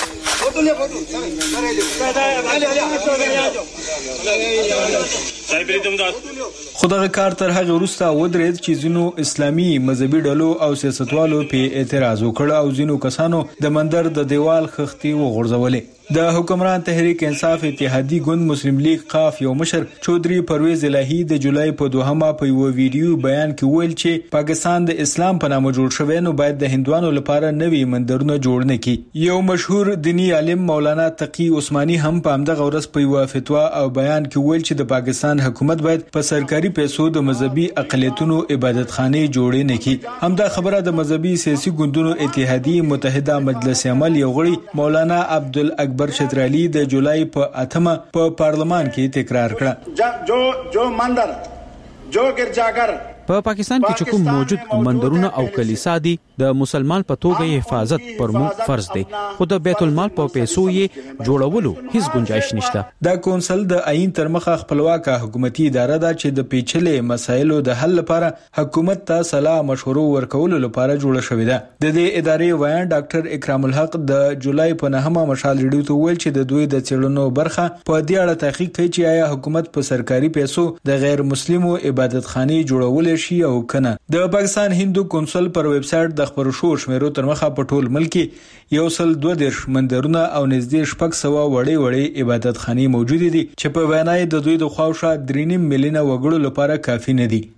خو دغه کار تر هغه وروسته ودرېد چې ځینو اسلامي مذهبي ډلو او سیاستوالو په اعتراض وکړ او ځینو کسانو د مندر د دیوال خښتې وغورځولې. د حکمران تحریک انصاف اتحادي ګوند مسلم لیگ قاف یو مشر چودري پرویز الهی د جولای په دوهمه په یو ویډیو بیان کې ویل چې پاکستان د اسلام په نامه جوړ شوی، نو باید د هندوانو لپاره نوي مندرونه جوړ نه کړي. یو مشهور دینی عالم مولانا تقی عثماني هم په همدغه ورځ په یو فتوا او بیان کې ویل چې د پاکستان حکومت باید په سرکاري پیسو د مذهبي اقلیتونو عبادتخانې جوړې نه کړي. همدا خبره د مذهبي سیاسي ګوندونو اتحادیې متحده مجلس عمل یو غړي مولانا عبدالاکبر شترالی د جولای په اتمه په پارلمان کې تکرار کړه.
جو جو مندر جو ګرجاګر
په پاکستان کې چې کوم موجود مندرونه او کلیسا دي د مسلمان په توګه حفاظت پر موږ فرض دی، خو د بیت المال په پیسو یې جوړولو هیڅ گنجائش نشته.
دا کونسل د عین تر مخه خپلواکه حکومتي اداره ده چې د پیچلې مسایلو د حل لپاره حکومت ته صلاح مشورو ورکولو لپاره جوړه شوې ده. د دې ادارې وایي ډاکټر اکرام الحق د جولای په نهمه مشال ریډیو ته ویل چې د دوی د څېړنو برخه په دې اړه تحقیق کوي چې آیا حکومت په سرکاري پیسو د غیر مسلمو عبادتخانې جوړول شي او کنه. د پاکستان هندو کونسل پر ویب سټ د خبرو شو شمیرو تر مخه په ټول ملک کې یو سل دوه دیرش مندرونه او نږدې شپږ سوه وړې وړې عبادتخانې موجود دي چې په وینا یې د دوی د خواوشا درې نیم میلیونه وګړو لپاره کافي نه دي.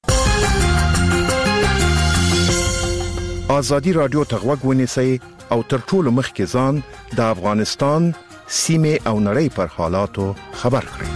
ازادي رادیو ته غوږ ونیسئ او تر ټولو مخکې ځان د افغانستان سیمه او نړۍ پر حالاتو خبر کړئ.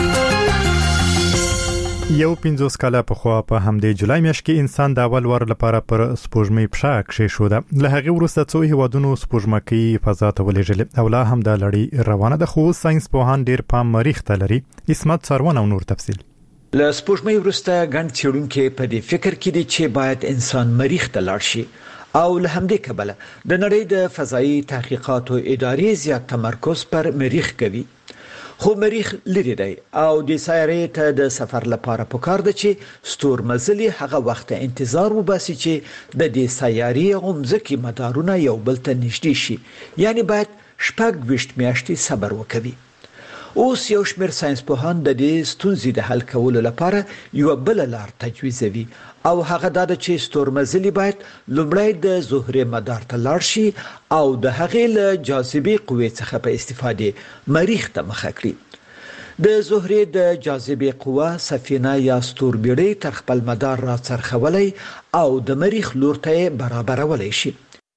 یو پنځوس کاله پخوا په همدې جولای میاشت کې انسان د اول وار لپاره پر سپوږمۍ پښه کېښوده. له هغې وروسته څو هیوادونو سپوږمکۍ فضا ته ولېږلې او لا هم دا لړۍ روانه ده، خو ساينس پوهان ډېر پام مریخ ته لري. اسمت څارونه او نور تفصیل.
له سپوږمۍ وروسته ګڼ څېړونکي په دې فکر کې دي چې باید انسان مریخ ته لاړ شي او له همدې کبله د نړۍ د فضایي تحقیقاتو ادارې زیات تمرکز پر مریخ کوي. خو مریخ لري دی او د سیارې ته د سفر لپاره پکار ده چې ستورمزلي هغه وخت انتظار وباسي چې د دې سیارې غمزکي مدارونه یو بل ته نږدې شي، یعنی باید شپږ ویشت میاشتې صبر وکړي. اوس یو شمېر ساينس پوهان د دې ستونزې د حل کولو لپاره یو بل لار تجویزوي او هغه دا چې ستورمزلي باید لومړی د زهرې مدار ته لاړ شي او د هغې له جاذبې قوې څخه په استفادې مریخ ته مخه کړي. د زهرې د جاذبې قوه سفینه یا ستوربیړۍ تر خپل مدار را څرخولی او د مریخ لور ته برابرولی شي.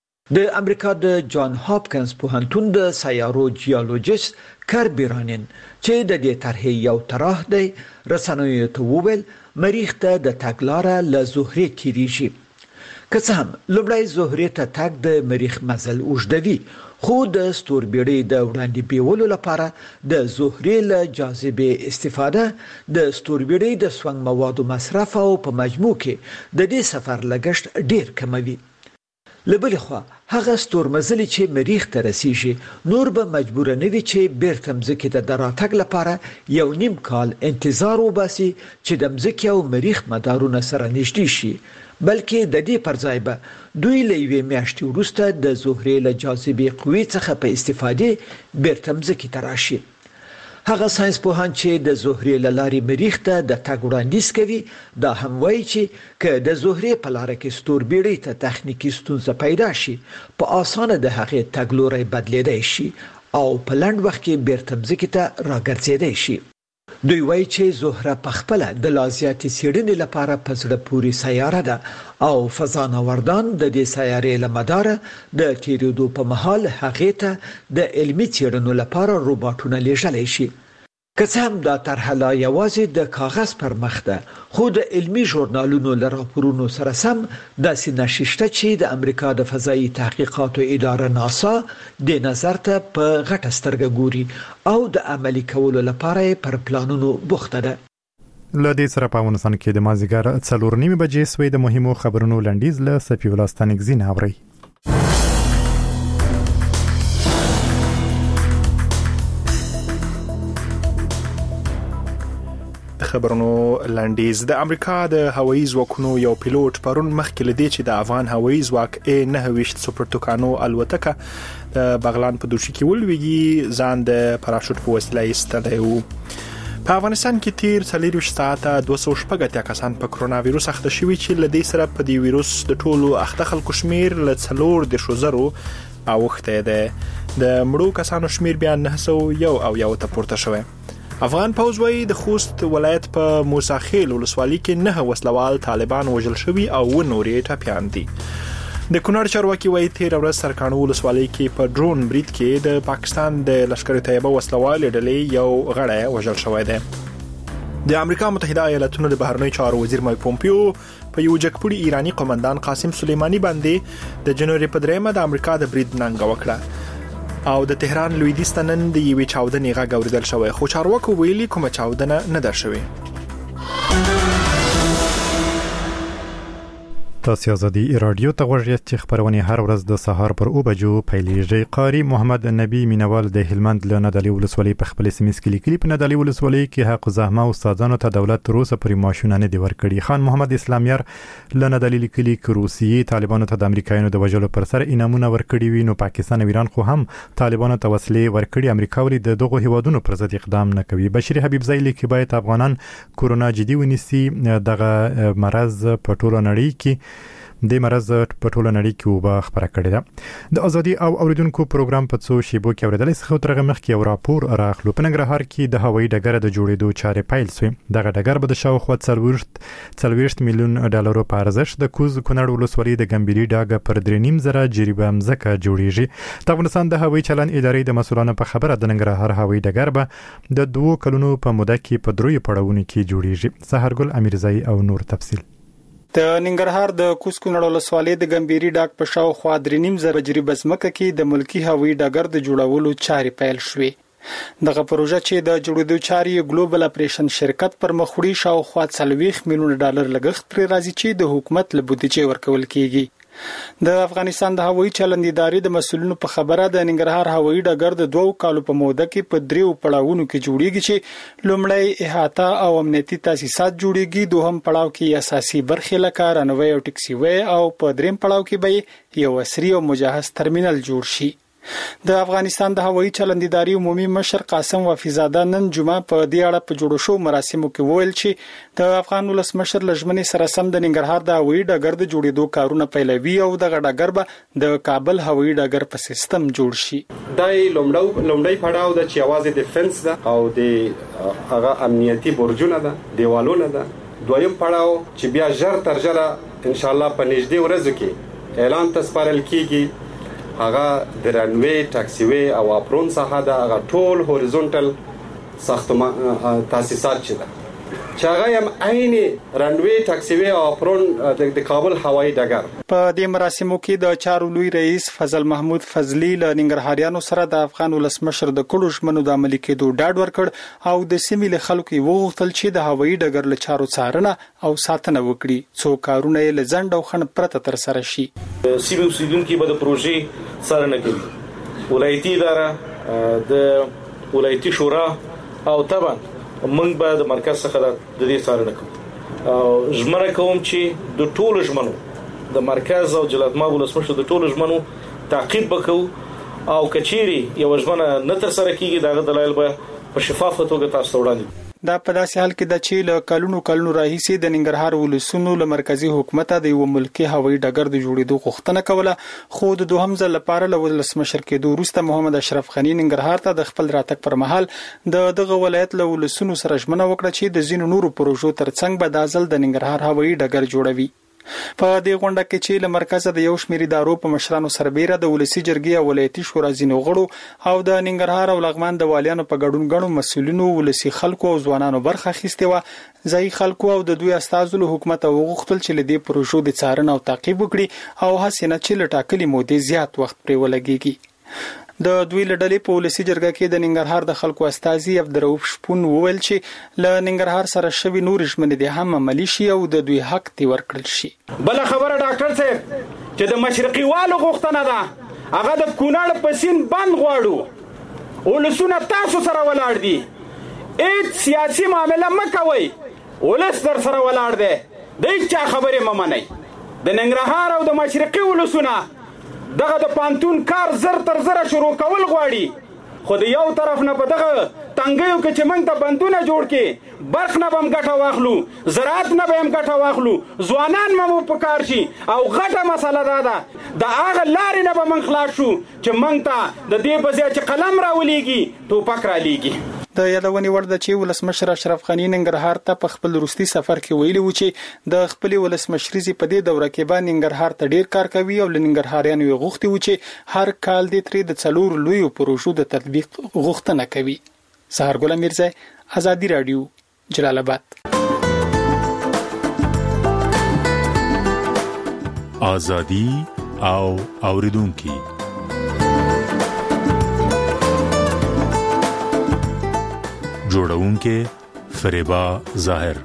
د امریکا د جان هاپکنز پوهنتون د سیارو جیولوژیست کربیرانین چې د دې طرحې یو طرح دی رسنیو ته وویل مریخ ته د تګ لاره له زهرې تیریږي. که څه هم لومړی زهرې ته تګ د مریخ مزل اوږدوي، خو د ستوربیړۍ د وړاندې بیولو لپاره د زهرې له جاذبې استفاده د ستوربیړۍ د سونګ موادو مصرف او په مجموع کې د دې سفر لګښت ډیر کموي. لبلې خوا هغه ستورمزلي چې مریخ ته رسیږي نور به مجبور نه وي چې بیرته مځکې ته د راتګ لپاره یو نیم کال انتظار وباسي چې د مځکې او مریخ مدارونه سره نږدې شي، بلکې د دې پر ځای به دوی له یوې میاشتې وروسته د زهرې له جاذبې قوې څخه په استفادې بیرته مځکې ته راشي. هغه ساينس پوهان چې د زهرې له لارې مریخ ته د تګ وړاندیز کوي دا هم وایي چې که د زهرې په لاره کې ستوربیړۍ ته تخنیکي ستونزه پیدا شي په اسانه د هغې تګلوری بدلیدای شي او په لنډ وخت کې بیرته مځکې ته راګرځېدای شي. دوی وایي چې زهره پخپله د لازیاتي سیړنې لپاره په زړه پورې سیاره ده او فضانوردان د دې سیارې له مداره د تیریدو په مهال هغې ته د علمي څېړنو لپاره روباټونه لیږلی شي. که څه هم دا طرحه لا یوازې د کاغذ پر مخ ده، خو د علمي ژورنالونو له راپورونو سره سم داسې نښې شته چې د امریکا د فضایي تحقیقاتو اداره ناسا دې نظر ته په غټه سترګه ګوري او د عملي کولو لپاره یې پر پلانونو بوخته ده.
له دې سره په افغانستان کې د مازدیګر څلور نیمې بجې سوی د مهمو خبرونو لنډیز له صفي الله ستانکزي نه اورئ.
خبرونو لنډیز. د امریکا د هوایي ځواکونو یو پیلوټ پرون مخکې لدی چې د افغان هوایي ځواک ای نه ویشت سوپر توکانو الوتکه د بغلان په دوشي کې ولویږي ځان د پاراشوټ په وسیله ایستلی و. په افغانستان کې تیر څلور ساعته دوه سوه شپږ اتیا کسان په کرونا وایروس اخته شوي چې لدی سره په دې وایروس د ټولو اخته خلکو شمیر ل څلور د شوزرو اوخته ده. د مړو کسانو شمیر بیا نه سوه یو او یو ته پورته شوی. افغان پوځ وايي د خوست ولایت په موسی خیل ولسوالۍ کې نه وسلوال طالبان وژل شوي او و نورې ټپیان دي. د کونړ چارواکي وايي تیر ورځ سرکانو ولسوالۍ کې په ډرون برید کې د پاکستان د لشکر طیبه وسلوال ډلې یو غړی وژل شوی دی. د امریکا متحده ایالاتونو د بهرنی چارو وزیر مایک پومپیو په یو جګپوړي ایرانی قومندان قاسم سلیمانی باندې د جنوري په دریمه د امریکا د برید ننګه وکړه او د تهران لویدیځ ته نن د یوې چاودنې غږ اورېدل شوی، خو چارواکو ویلي کومه چاودنه نه ده شوې.
تاسو ازادي رادیو ته غوږ یاست چې خبرونه هر ورځ د سهار پر او بجو پیلېږي. قاری محمد نبی مینوال د هلمند له ندالي ولسوالۍ په خپل سیمه کې لیکلي په ندالي ولسوالۍ کې حق زحمه استادانو ته دولت تر اوسه پرې معاشونه نه دی ورکړي. خان محمد اسلامیار له ندالي لیکلي چې روسیې طالبانو ته د امریکایانو د وژلو پر سر انعامونه ورکړي وي، نو پاکستان او ایران خو هم طالبانو ته وسلې ورکړي. امریکا ولې د دغه هیوادونو پر ضد اقدام نه کوي؟ بشیر حبیب زئی لیکي باید افغانان کورونا جدي ونیسي. دغه مرض په ټوله نړۍ کې د مرز په ټوله نړۍ کې وبا خبره کړې ده. د ازادي او اوریدونکو پروګرام په څو شیبو کې اوریدل څه ترغه مخ کې یو راپور راخلو. په ننګرهار کې د هوایي ډګر د جوړېدو چارې پیل شوې. دغه ډګر به د شاوخوا څلوېښت میلیون ډالرو په ارزښت د کوز کونړ ولسوالۍ د ګمبيري ډاګه پر درې نیم زره جریبه مځکه جوړیږي. د افغانستان د هوایي چلن ادارې د مسؤلانو په خبره د ننګرهار هوایي ډګر به د دوه کلونو په موده کې په دروي پړاوونو کې جوړیږي. سحرګل امیرزئی او نور تفصیل.
د ننګرهار د کوز کونړ ولسوالۍ د ګمبيري ډاګ په شاوخوا درې نیم زره جریبه ځمکه کې د ملکی هوایي ډګر د جوړولو چارې پیل شوې. دغه پروژه چې د جوړېدو چارې ګلوبل اپریشن شرکت پر مخ وړي شاوخوا څلوېښت میلیون ډالر لګښت پرې راځي چې د حکومت له بودیجې ورکول کیږي. د افغانستان د هوایي چلند ادارې د مسؤلینو په خبره د ننګرهار هوایي ډګر د دوه کالو په موده کې په دریو پړاوونو کې جوړیږي چې لومړی احاطه او امنیتي تاسیسات جوړیږي، دوهم پړاو کې اساسي برخې لکه رنوی او ټکسي وې او په دریم پړاو کې به یو عصري او مجهز ترمینل جوړ شي. د افغانستان د هوایي چلند ادارې عمومي مشر قاسم وفیزاده نن جمعه په دې اړه په جوړ شو مراسمو کې وویل چې د افغان ولسمشر لجمنې سره سم د ننګرهار د هوایي ډګر د جوړېدو کارونه پیلوي او دغه ډګر به د کابل هوایي ډګر په سیستم جوړ شي.
دای لومړی لومړی پړاو د چیوازې ډیفنس ده او د هغه امنیتي برجونه ده، دیوالونه ده. دویم پړاو چې بیا ژر تر ژره ان شاء الله په نږدې ورځو کې اعلان تسپارل کیږي، هغه د رنوی ټاکسیوي او اپرون ساحه ده، هغه ټول هوریزونټل ساختمان تاسیسات چې ده چې هغه هم عین رنوی ټاکسیوي او اپرون د کابل هوایي ډګر.
په دې مراسمو کې د چارو لوی رئیس فضل محمود فضلی له ننګرهاریانو سره د افغان ولسمشر د کړو ژمنو د عملي کېدو ډاډ ورکړ او د سیمې له خلکو وغوښتل چې د هوایي ډګر له چارو څارنه او ساتنه وکړي، څو کارونه یې له ځنډ او خنډ پرته تر سره شي.
سیمې اوسیدونکو به د پروژې څارنه کوي، ولایتي اداره د ولایتي شورا او طبعا موږ به د مرکز څخه د دې څارنه کوو او ژمنه کوم چې د ټولو ژمنو د مرکز او جلات ماب ولسمشر د ټولو ژمنو تعقیب وکړو او کچيري یو ژمنه نه تر سره کیږي دغه دلایل به په شفافه توګه تاسو وړاندې.
دا په داسې حال کې د چې له کلونو کلونو راهیسې د ننګرهار ولسونو له مرکزی حکومت د یو ملکی هوایي ډګر د جوړېدو غوښتنه کوله، خو د دوهم ځل لپاره له ولسمشر کېدو وروسته محمد اشرف غنی ننګرهار ته د خپل راتګ پر مهال د دغه ولایت له ولسونو سره ژمنه وکړه چې د ځینو نورو پروژو ترڅنګ به د ځل د ننګرهار هوایي ډګر جوړوي. په دې غونډه کې چې له مرکزه د یو شمېر ادارو په مشرانو سربېره د ولسی جرګې او ولایتي شورا ځینو غړو او د ننګرهار او لغمان د والیانو په ګډون غړو مسؤلینو ولسی خلکو او ځوانانو برخه اخیستې و. ځای خلکو او د دوی استازو له حکومت وغوښتل چې لدې پروژو د څارنې او تعقیب وکړي او هڅه نه چې لټاکلي مودې زیات وخت پرې ولګيږي. د دوی لړلې په ولسی جرګه کې د ننګرهار د خلکو استازي عبدالرؤف شپون وویل چې له ننګرهار سره شوی نور ژمنې د هم عملی شي او د دوی حق دی ورکړل شي.
بل خبره ډاکټر صاحب چې د مشرقي والو غوښتنه ده هغه د کونړ په سین بند غواړو، ولسونه تاسو سره ولاړ دي، هیڅ سیاسي معامله مکوئ، ولس در سره ولاړ دی، د هیچا خبرې مه منئ. د ننګرهار او د مشرقي ولسونه دغه د پانتون کار زر تر زره شروع کول غواړي، خو د یو طرف نه په دغه تنګیو کې چې موږ ته بندونه جوړ کې برق نه به هم ګټه واخلو، زراعت نه به هم ګټه واخلو، ځوانان به مو په کار شي او غټه مسله دا ده د هغه لارې نه به موږ خلاص شو چې موږ ته د دې په ځای چې قلم راولیږي ټوپک رالیږي.
د یادونې وړ ده چې ولسمشر اشرف غنی ننګرهار ته په خپل وروستي سفر کې ویلي و چې د خپل ولسمشریزي په دې دوره کې باندې ننګرهار ته ډیر کار کوي او لننګرهاریانو یې غوښتي و چې هر کال د تری د څلور لویو پروژو د تطبیق غوښتنه کوي. سحر ګل میرزا، آزادی رادیو، جلال آباد.
آزادی او اوریدونکو جوړونکې فریبا ظاهر.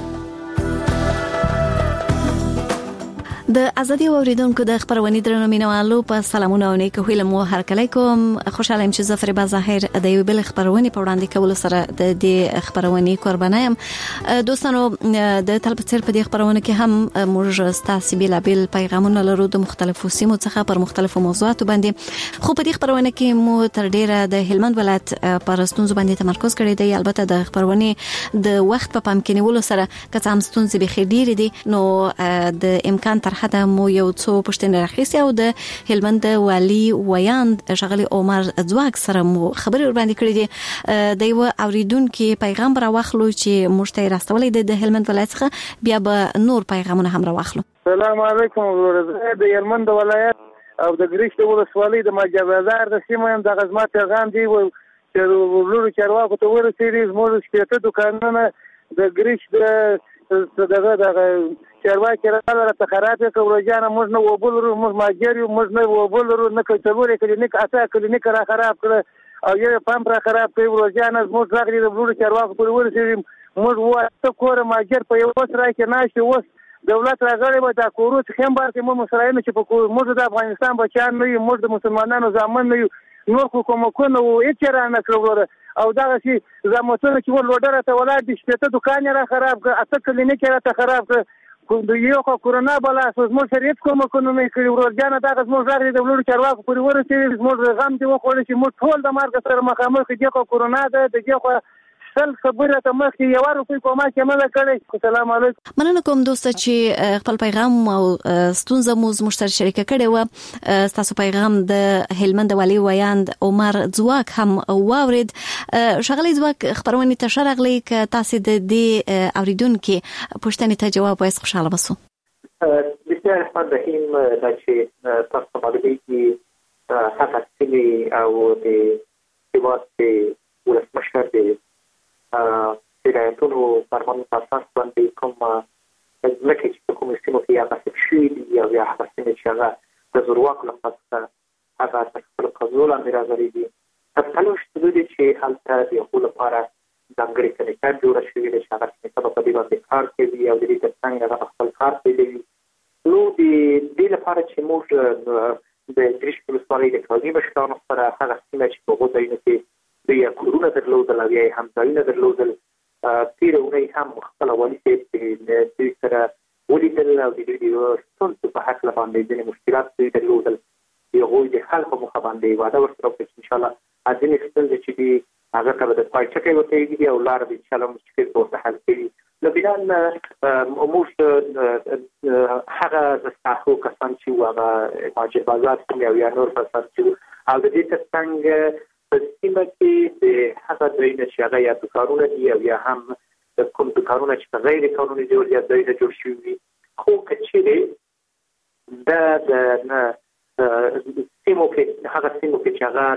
د ازادي اوریدونکو د خبرونې درنو مینوالو په سلامونه او نیک هیله مو هر کله کوم. خوشاله یم چې زفر با ظاهر د یو بل خبرونې په وړاندې کول سره د دې خبرونې قربانه یم. دوستانو د تلپتر په دې خبرونه کې هم موږ ستاسو بل بل پیغامونه لرو د مختلفو سیمو څخه پر مختلفو موضوعاتو باندې، خو په دې خبرونه کې مو تر ډیره د هلمند ولایت پر ستونزو باندې تمرکز کړی دی. البته د خبرونې د وخت په پام کې نیولو سره که څه هم ستونزې به خیر ډیرې دي، نو د امکان تر حد مو یو څو پښتنې راخیسي او د هلمند والی ویاند شغلی عمر ځواک سره مو خبرې ور باندې کړې دي. د یو اوریدونکو پیغام را واخلو چې مشته راستولې د هلمند ولایت څخه، بیا به نور پیغامونه هم را واخلو.
السلام علیکم ورزه د هلمند ولایت او د ګریشت ولسوالۍ د ماجبازار د سیمه هم د غزمات پیغام دی و چې ورلو چارواکو ته ورسېږي. زموږ شپږ دکانونه د ګریشت دغه دغه چارواکي راغله ته خراب کړو، ورجانه موږ نه وبولرو، موږ ماجر یو، موږ نه وبولرو، نه کټوري کلینیک اته کلینیک را خراب کړ او یو پمپ را خراب کړ. ورجانه موږ راغلي د بلور چارواکو پورې ورسېږي، موږ واسطه کور ماجر په یو سره کې ناشې وس دولت راغلی به دا کورو څخه هم بار کې موږ مسرایانو چې په موږ د افغانستان بچیان نه یو، موږ د مسلمانانو ځامن نه یو، نور کومکونه و هیڅ را نه کړو او دا شي زموږ چې ور لوډر ته ولاړ دي شپته دکان را خراب کړ، اته کلینیک را ته خراب کړ. د یو خو کورونا بلا زموږ شریعت کومکونه نه کړی، ورجانه دا زموږ راغلي د بلور چارواکو پورې ورسېږي. زموږ غم دی وخوړل چې موږ ټول د مرګ سره مخامخ دي. خو کورونا ده د خو سل خبره ته مخکې یو روپۍ کومه کې نه کړی. السلام علیکم.
مننه کوم دوست چې خپل پیغام او ستونزه مو زموږ سره شریک کړي و. تاسو پیغام د هلمند والی ویاند عمر ځواک هم واورید. شغلی ځواک خبرونه ته شرغلی ک تاسو د دې اوریدونکو پوښتنې ته جواب وایي، خوشاله بسو.
بسیار الرحمن الرحیم. دا چې تاسو معلومات کې هغه سیمه او د سیمه ولسمشر د هدایتونو فرمان اساس باندې کوم لکه چې کوم سیمه کې هغه څه یا یا هغه سیمه چې هغه د زورواکو لپاره هغه خپل قضول امر راغلي دي. تاسو شته دي چې هلته د خپل لپاره ځانګړي کلیکات جوړ شوی دي چې هغه څه په دې باندې کار کوي او د دې ترڅنګ هغه خپل کار کوي. نو د دې لپاره چې موږ د ګریشت ولسوالۍ د قاضي مشرانو سره هغه سیمه چې په غوډه یې کې د کورونه درلودل او یې هم ځایونه درلودل، تیر اونۍ هم خپل والی صاحب د دې سره ولیدل او د دې ستونزو په حق باندې د مشکلات درلودل. یو د خلکو مخ باندې وعده ورسره وکړه چې ان شاء الله ځینې ستونزې چې دي هغه ته د پایچکې وته دی او لار به ان شاء الله مشکل به حل کړي. نو بلان موږ هغه د ساحو کسان چې هغه ماجر بازار کې یا نور فساد چې او د دې څنګه په سیمه کې د هغه دوی چې هغه یا کارونه دی او یا هم د کوم کارونه چې غیر قانوني جوړ یا دوی جوړ شوی خو کچېره دا د سیمو کې هغه سیمو کې چې هغه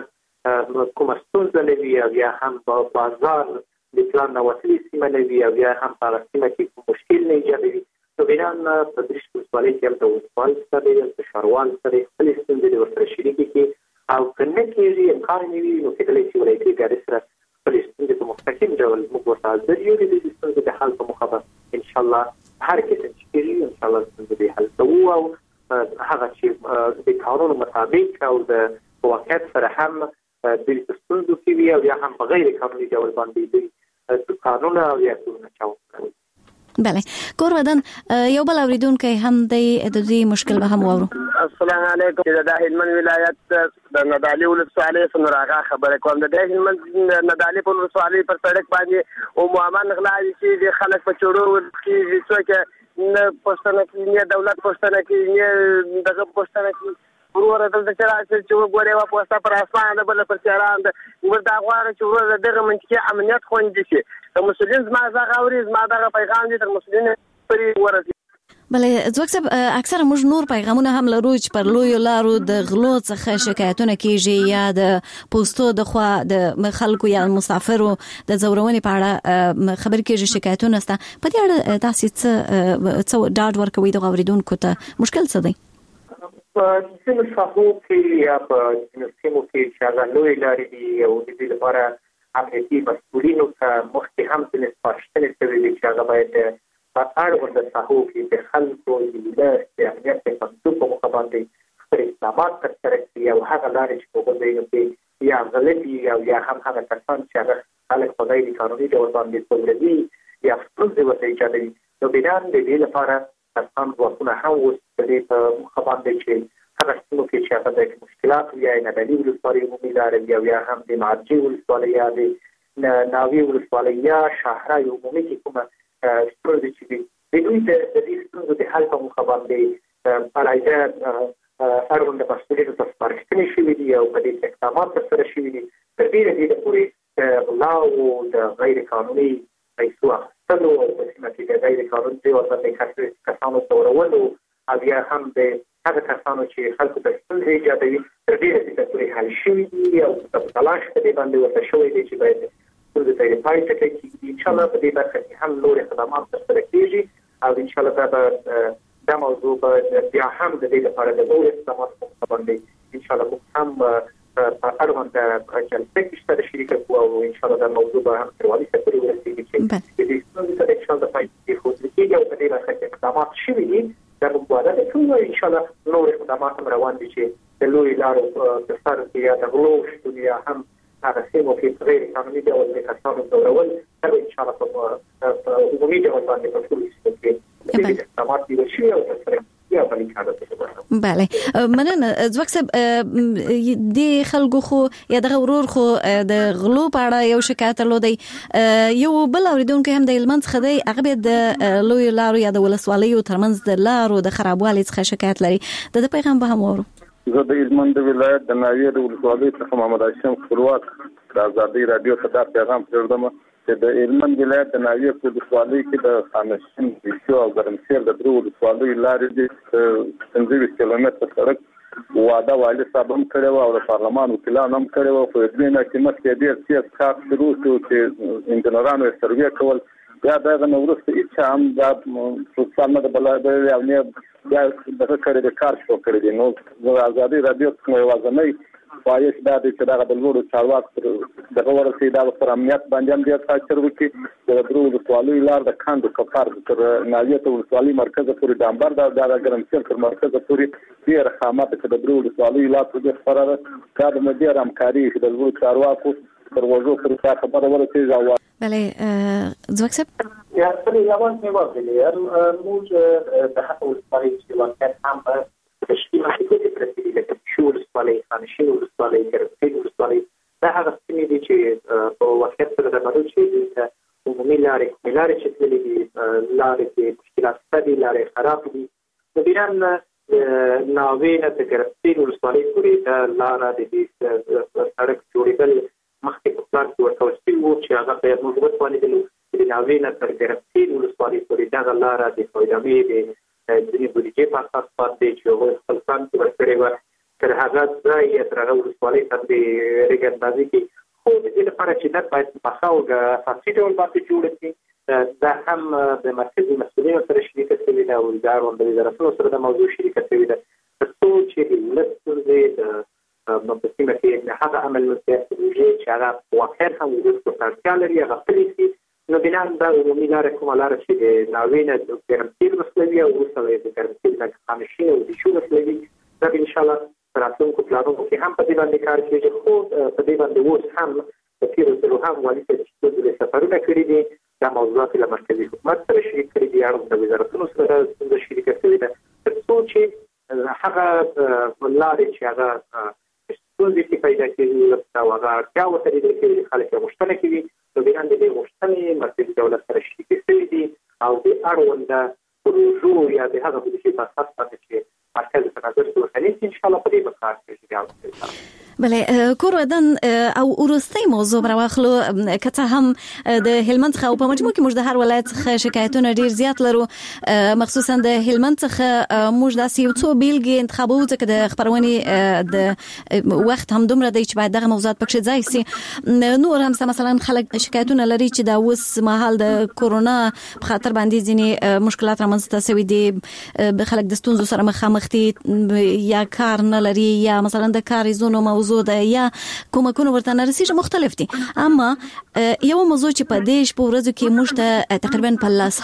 کوم ستونزه لري او یا هم بازار د پلان نو وسیلې سیمه لري او یا هم په سیمه کې مشکل نه ایجادوي. نو بنان په دریش ولسوالۍ کې د وسوال سره د شاروان سره خپل ستونزې ورسره شریکې کې او کنه کېږي امکان نه وي نو کله چې ولایتي ادارې سره خپل ستونزې په مستقیم ډول موږ ورته د یو د ستونزې د حل په مخابره ان شاء الله هر کې چې کېږي ان شاء الله ستونزې به حل کوو او هغه چې د قانون مطابق او د واقعیت سره هم د ستونزو کې وي او یا هم غیر قانوني ډول باندې د قانون او یا قانون چاو کوي.
بله کور ودان یو بل اوریدونکو هم د دې مشکل به هم وورو.
السلام علیکم. د هلمند ولایت د ندالي ولسوالۍ څخه خبره کوم. د هلمند ندالي په ولسوالۍ پر سړک باندې او معامن غلاوي چې د خلک په چورو کې څوک نه پښتنه کې نه دولت پښتنه کې نه دغه پښتنه کې ورور دلته چې راځي چې وګوري وا پوسټه پر اسمان د بل پر چاران د وردا غواړي چې ورور دغه منځکي امنیت خوندي شي. د مسولین زما زغه اوري زما دغه پیغام دي تر مسولین پرې ورسي.
بله ځکه اکثره موږ نور پیغامونه هم لرو چې پر لوی لارو د غلو څخه شکایتونه کیږي یا د پوسټو د خوا د خلکو یا مسافرو د زورونې په اړه خبر کیږي شکایتونه ستا په دې اړه تاسو څه څه ډاډ ورکوي د اوریدونکو ته مشکل څه دی؟
په سیمو شاهو کې یا په سیمو کې چې هغه لوی لارې دي او د دې لپاره امنیتي مسؤلینو ته مخکې هم د سپارښتنې شوې دي چې هغه باید په اړوند شاهو کې د خلکو د امنیت په منظور په مخه باندې خپل اقدامات ترسره کړي او هغه لارې چې په غوږونو کې یا غلطي او یا هم هغه کسان چې هغه خلک په غیر قانوني ډول باندې څلوري یا ستونزې ورته ایجادوي. نو بنان د دې لپاره هم ځواکونه هم اوس په دې مخه باندې چې هغه څه کې چې هغه د مشکلات یا نه د لیدلو لپاره عمومي لارې یا هم د مارجي ولسوالۍ یا د ناوی ولسوالۍ یا شهرای عمومي کې کومه ستونزې چې دي د دوی د دې ستونزو د حل په مخه باندې پرایده اړوند مسؤلینو ته سپارښتنې شوې دي او په دې اقدامات ترسره شوي دي تر ډېره دې پورې غلا او د غیر قانوني پیسو اخیستلو او په سیمه کې د غیر قانوني ډول باندې کسانو ځورولو او یا هم د هغه کسانو چې خلکو ته ستونزې ایجادوي تر ډېره دې پورې حل شوي دي او په تلاش په دې باندې ورته شوی دی چې باید ستونزې ته یې پای ته کړي. انشاءالله په دې برخه کې هم نور اقدامات ترسره کېږي او انشاءالله دا به دا موضوع به بیا هم د دې لپاره د نور اقدامات په باندې انشاءالله موږ هم په اړوند جلسه کې سره شریک کوو او انشاءالله دا موضوع به هم تر والي څخه پورې ورسېږي چې د دې ستونزې سره انشاءالله پای ته کېږي او په دې برخه کې اقدامات شوي دي. دا موږ وعده کوو انشاءالله نور اقدامات هم روان دي چې د لوی لارو په سر کې یا د غلو شتون یا هم هغه سیمو کې غیر قانوني ډول د کسانو ځورول دا انشاءالله په عمومي ډول باندې په ټول سیمو کې اقدامات دي شي او ترسره یا په لیکاله
بله مننه. ځکه د خلکو خو یا د ورور خو د غلو په اړه یو شکایت لودي یو بل اوریدونکو هم د هلمند څخه دی هغه د لوی لارو یا د ولسوالیو ترمنځ د لارو د خرابوالي څخه شکایت لري. د پیغام به هم وورو.
زه د هلمند ولایت د ناوی ولسوالۍ څخه محمد هاشم خپلواک د ازادي رادیو ته دا پیغام پرېږدم چې د هلمند ولایت د ناوی ولسوالۍ کې د خانشین بیشو او ګرمسیر د درو ولسوالیو لارې د پنځه کیلومتره سړک واده والي صاحب هم کړی و او د پارلمان وکیلان هم کړی و. په دې نه کې مخکې ډېر سیاست کار شروع شو چې انجنیرانو یې سروې کول یا دغه نو وروسته هیڅ هم دا سوسال نه د بلای او نه یا دغه کړی د کار شو کړی دی. نو ازادي رادیو څخه وازنۍ فایش دا د چې دغه د لوړو چارواکو دغه ورسې دا پر امنیت باندې هم ډېر تاثیر وکړي. د درو ولسوالیو لار د کاندو کفار تر ناویه ولسوالۍ مرکز پورې ډامبر دا د ګرمسیر تر مرکز پورې ډېر خامات چې د درو ولسوالیو لار په دې خبره دا د مدیر همکاري د لوړو چارواکو پر وژو پر خبره ورسېږي.
بله ځکه
یا په یوان کې وایي موږ د هغه ولسوالیو چې واقعیت هم په تشکیل کې د پرېکړې شو ولسوالیو خانشین ولسوالیو ګرمسیر ولسوالیو دا هغه سیمې دي چې په واقعیت سره د بلوچ چې عمومي لارې لارې چې تللې دي لارې کې مشکلات شته دي، لارې خراب دي. د بیران ناوې نه تر ګرفتین ولسوالۍ پورې د لاره د دې سړک جوړېدل مخکې په پلان کې ورته وشوي وو چې هغه په موږ وتوانېدلو چې د ناوې نه تر ګرفتین ولسوالۍ پورې دغه لاره د فایدامې د ځینې بودیجې په اساس پاتې دی چې هغوی خپل پلان کې ورکړې وه. تر هغه ځای یې تر هغه ولسوالۍ ته د ریګ اندازې کې خو د دې لپاره چې دا باید په ښه او اساسي ډول باندې جوړه شي. دا هم د مرکزي مسؤلینو سره شریکه شوې ده او د اړونده وزارتونو سره د موضوع شریکه شوې ده تر څو چې د ولس ستونزې د په سیمه کې د هغه عمل ملتیا پروژې چې هغه واقعا هم وروسته ته اړتیا لري هغه پلي شي. نو بنا دا عمومي لاره کومه لاره چې د ناوې نه د ګرمسیر وسلوي او وروسته د ګرمسیر نه خامشي او د شو وسلوي دا انشاءالله په راتلونکو پلانونو کې هم په دې باندې کار کېږي. خو په دې باندې اوس هم په تېرو ځلو هم والي صاحب چې څو سفرونه کړي دي دا موضوعات له مرکزي حکومت سره شریک کړي دي، اړونده وزارتونو سره ستونزه شریکه شوې ده تر څو چې هغه لارې چې هغه ستونزې کې پیدا کېږي او هغه اړتیا ورته لیدل کېږي خلک یې غوښتنه کوي. نو بیا د دې غوښتنې مرکزي دولت سره شریکې شوې دي او د اړونده پروژو یا د هغه بودیجې په اساس باندې چې مرکز په نظر کې ورته انشاءالله په دې به کار کوي.
بله کور ودان او ورستۍ موضوع راوخلو کته هم د هلمند څخه او په مجموع کې موږ د هر ولایت څخه شکایتونه ډیر زیات لرو، مخصوصا د هلمند څخه موږ داسې یو څو بیلګې انتخابو ځکه د خبرونې د وخت هم دومره دی چې باید دغه موضوعات پکې ځای سي. نور هم مثلا خلک شکایتونه لري چې دا اوس مهال د کورونا په خاطر باندې ځینې مشکلات رامنځته شوي دي، خلک د ستونزو سره مخامخ دي یا کار نه لري یا مثلا د کار زونو موضوع ده یا کومکونه ورته نه رسیږي مختلف دي. اما یو موضوع چې په دې شپه ورځو کې موږ ته تقریبا په لاس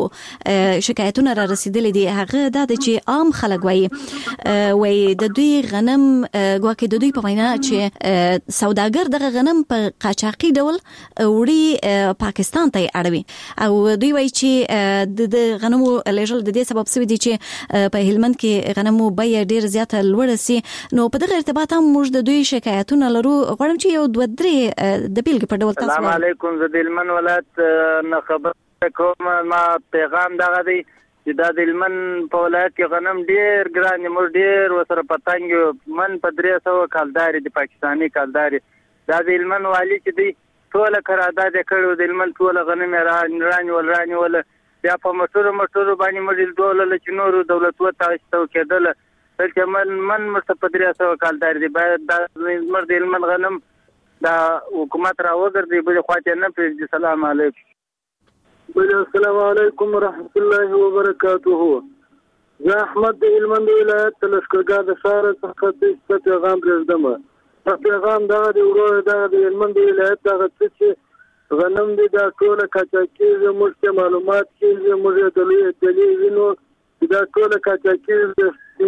هاو شکایتونه را رسیدلې دي هغه دا چې عام خلک وایي وایي د دوی غنم ګواکې د دوی په وینا چې سوداګر دغه غنم په قاچاقي ډول وړي پاکستان ته اړوي او دوی وایي چې د غنمو لېږل د دې سبب سوي دي چې په هلمند کې غنمو بیه ډیر زیاته لوړه سي. نو په دغه ارتباط هم موږ د دوی شکایتونه لرو، غواړم چې یو دوه درې د بیلګې په ډول تاسو.
السلام علیکم، زه د هلمند ولایت نه خبر کوم. ما پیغام دغه دی چې دا د هلمند په ولایت کې غنم ډیر ګران دي، موږ ډیر ورسره پتنګ یو من په درې سوه کالداري د پاکستاني کالداري. دا د هلمند والي چې دی ټوله قرارداد یې کړی و، د هلمند ټوله غنم یې رانیول رانیول بیا په موټرو موټرو باندې موږ ډولله چې نورو دولتو ته کېدله بلکې من من مرته په درې سوه کالداري دی. باید دا زموږ د هلمند غنم دا حکومت راوګرځي بلې خوا ته نه پرېږدي. سلام علیکم.
السلام علیکم ورحمت الله وبرکاته. زه احمد د هلمند ولایت د لښکرګاه د ښاره څخه څه پیغام پرېږدم. دا پیغام دغه دی ورور دغه د هلمند ولایت دغه څه چې غنم دی دا ټوله قاچاق کېږي، موږ ته معلومات کېږي، موږ یې د لوی دلیل وینو دا ټوله قاچاق کېږي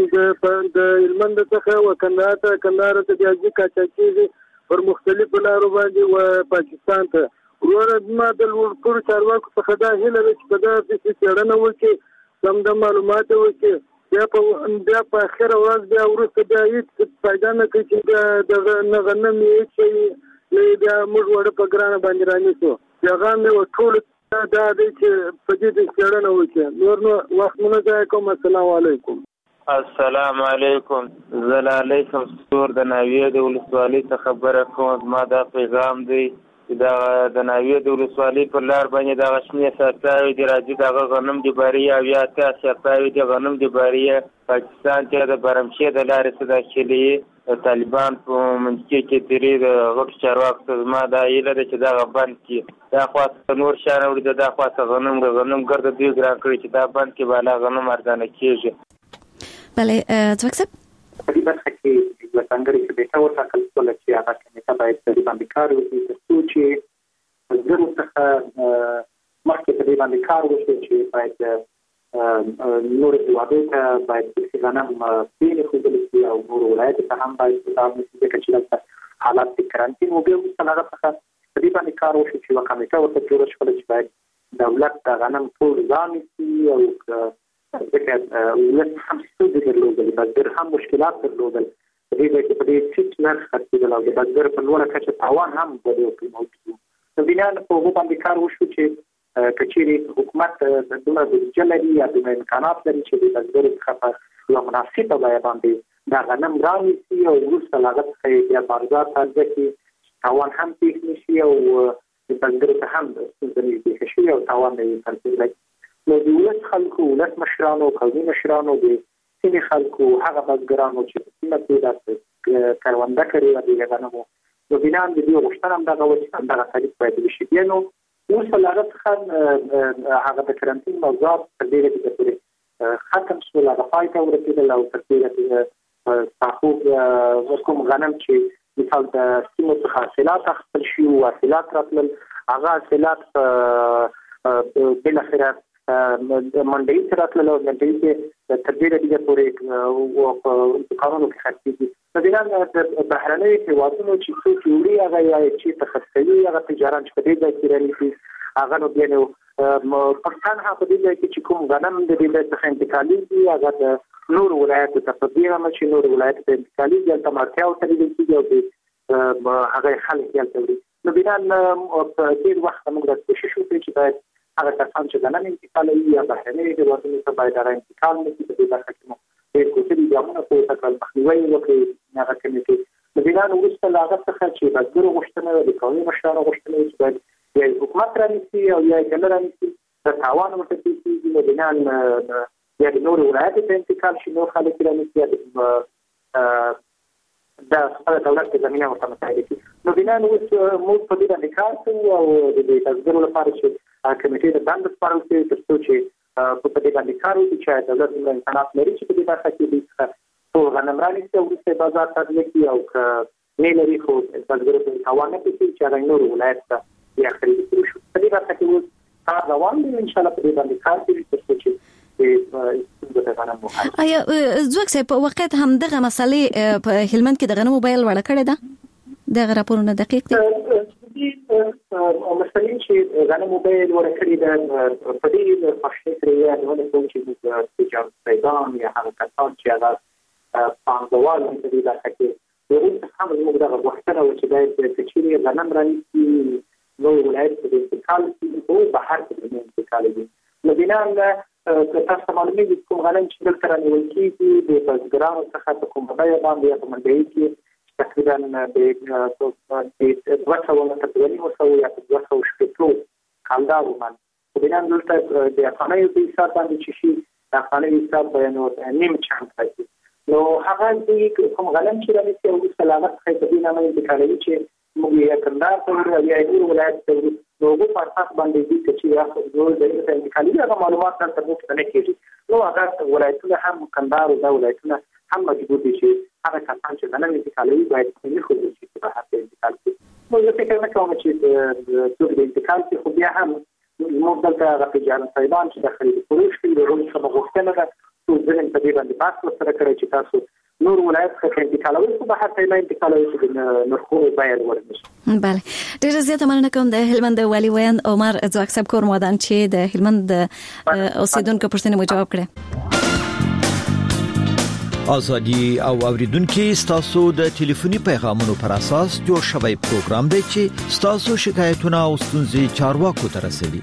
د هلمند څخه و کندهار ته، کندهار ته بیا ځي قاچاق کېږي پر مختلفو لارو باندې و پاکستان ته. وروره ما د لوړپوړو چارواکو څخه دا هیله ده چې په دغه پسې څېړنه وکړي، سم د معلومات وکړي، بیا په بیا په اخره ورځ بیا وروسته بیا هېڅ فایده نه کوي چې بیا دغه نه غنم یې هېڅ شی بیا موږ وړه په ګرانه باندې رانیسو. پیغام مې و ټولو دا دی چې په دې د څېړنه وکړي. نور نو وخت مو نه ضایع کوم. السلام علیکم.
السلام علیکم. زه لالی شمسور د ناویې د ولسوالۍ څخه خبره کوم. زما دا پیغام دی چې دا د ناویې د ولسوالۍ پر لار باندې دغه شمېر سرتاوي دي راځي دغه غنم د باریه او یا اتیا سرتاوي دي غنم د باریه پاکستان ته د برمشې د لارې څخه داخلي طالبان په منځ کې تیرې د غټو چارواکو ته زما دا هیله ده چې دغه بند کړي. دا خواته نور شیان وړي دا خواته غنم غنم ګرده دوی ګران کړي چې دا بند کړي بالا غنم ارزانه کېږي.
بله توکسب
په دې برخه کې د څنګه چې به تاسو ټاکل شول چې هغه کمیټه باید د باندې کار وکړي ترڅو چې زموږ څخه مخکې په دې باندې کار وشي چې باید نور هیوادو ته باید چې غنم پیل خوبل شي او نور ولایت ته هم باید تاسو چې چې حالات د کرانتین او به څنګه څخه په دې باندې کار وشي چې یو کمیټه ورته جوړ شي چې باید دولت د غنم ټول ځان شي او ځکه ولس هم ستونزې درلودل، بزګر هم مشکلات درلودل. دې کې په دې ټیټ نرخ خرڅېدل او د بازار په لوړه کچه تاوان هم په دې کې موجود و. نو بنا په هغه باندې کار وشو چې کچېري حکومت د دومره بودیجه لري یا د امکانات لري چې د بازار څخه یو مناسبه بیه باندې دا غنم رانیسي او وروسته لاګت څخه بیا بازار ته ځي تاوان هم پیښ نشي او د بازار ته هم ستونزې پیښ شي او تاوان نه وي. نو د ولس خلکو ولس مشرانو قومي مشرانو د سیمې خلکو هغه بزګرانو چې سیمه کې د کروندګر کوي د غنمو نو بنا د دې غوښتنه هم دا غوښتنه دا تعریف باید وشي. بیا نو اوس لاګت څخه هغه د کرنټین موضوع په دې کې د ختم شو لا د فایټ او د لا تر دې تاسو کوم غنم چې مثال د سیمو څخه حاصلات خپل شي او حاصلات راتلل هغه حاصلات بل اخره منډي سره راتلل او منډي کې تر دې لري پورې او په قانونو کې خرڅېږي. په دې نه بهرنۍ هیوادونو چې څو جوړي هغه یا چې تخصصي هغه تجارت په دې ځای کې لري هغه نو بیا نو پاکستان هغه په دې ځای کې چې کوم غنم د دې څخه انتقالي دي هغه د نور ولایتو ته په دې هم چې نور ولایت ته انتقالي دي د مارکاو ته دي چې هغه خلک یې تلري. نو بیا په دې وخت موږ د کوشش وکړو چې باید هغه کسان چې غنم انتقالي یا بهرنۍ هیوادونو ته باید را انتقال نشي. په دې برخه کې مو د کوڅې ګامونه په تکل مخنیوي وکړي هغه کمیټې. نو بیا نو وروسته لاګت څخه چې بزګر غوښتنه د قومي مشرانو غوښتنه چې باید یا حکومت رانیسي او یا څنګه رانیسي د تاوان ورته کیږي. نو بیا یا د نور ولایت ته انتقال شي نو خلک رانیسي د خپل دولت د زمينه ورته متعلق. نو بنا نو موږ په دې باندې کار کوو او د بزګرو لپاره چې کمیټې د بند سپارل شوی تر څو چې په دې باندې کار وکړي چې دولت د امکانات لري چې په دې برخه کې د ټول غنم رانیسي او د بازار ته ځي او نه لري خو بزګرو ته تاوان نه کوي چې هغه نور ولایت ته یا خرید کړي شو. په دې برخه کې کار روان دی ان شاء الله په دې باندې کار کوي تر څو چې
آیا ځوکسه په وخت هم دغه مسلې په هلمند کې د غنمو بیل وړ کړی ده دغه راپورونه دقیق دي
او مثلا چې غنمو بیل وړ کړی ده په دې پښې سره یا د کوم چې د تجارت پیغام یا هغه کسان چې هغه پانګوال په دې برخه کې یو هم موږ دغه وختونه چې باید چې غنم رانیسي نو ولایت په انتقال کې او بهر کې انتقال دي. نو بنا که تاسو معلومه دي کوم غنم چې دلته رانیول کېږي د بزګرانو څخه په کومه بیه باندې یا په منډۍ کې تقریبا د دوه سوه نه تر دوه سوه یا دوه سوه شپېته کالدارو باندې بنا دلته د افغانیو په حساب باندې چې شي د افغانیو حساب به نو نیم چاند راځي. نو هغه د کوم غنم چې رانیسي او د سلامت څخه په دې نامه انتقالوي چې موږ یې کندهار ته یا یې ولایت ته نو په پارتاس باندې دي چې یا نو د انتقالي هغه معلومات تر څو نه کېږي. نو هغه ولایتونه هم کندهار او د ولایتونه هم مجبور دي چې هغه کسان چې غنم انتقالوي باید په خو دې چې په هغه انتقال کوي. نو زه فکر نه کوم چې څوک د انتقال کې خو بیا هم موږ دلته هغه تجارت صاحبان چې د خرید فروش کوي د روز څخه غوښتنه ده څو ځین په دې باندې بحث سره کړی چې تاسو نور ولایت څخه انتقالوي خو به هر ځای انتقالوي چې نرخونه باید ورنشي.
بله ډیره زیاته مننه کوم د هلمند والي ویان عمر ځواکسب کور مودان چې د هلمند اوسیدونکو پوښتنې مو جواب کړې.
ازادي او اوریدونکو ستاسو د ټلیفوني پیغامونو پر اساس جوړ شوی پروګرام دی چې ستاسو شکایتونه او ستونزې چارواکو ته رسوي.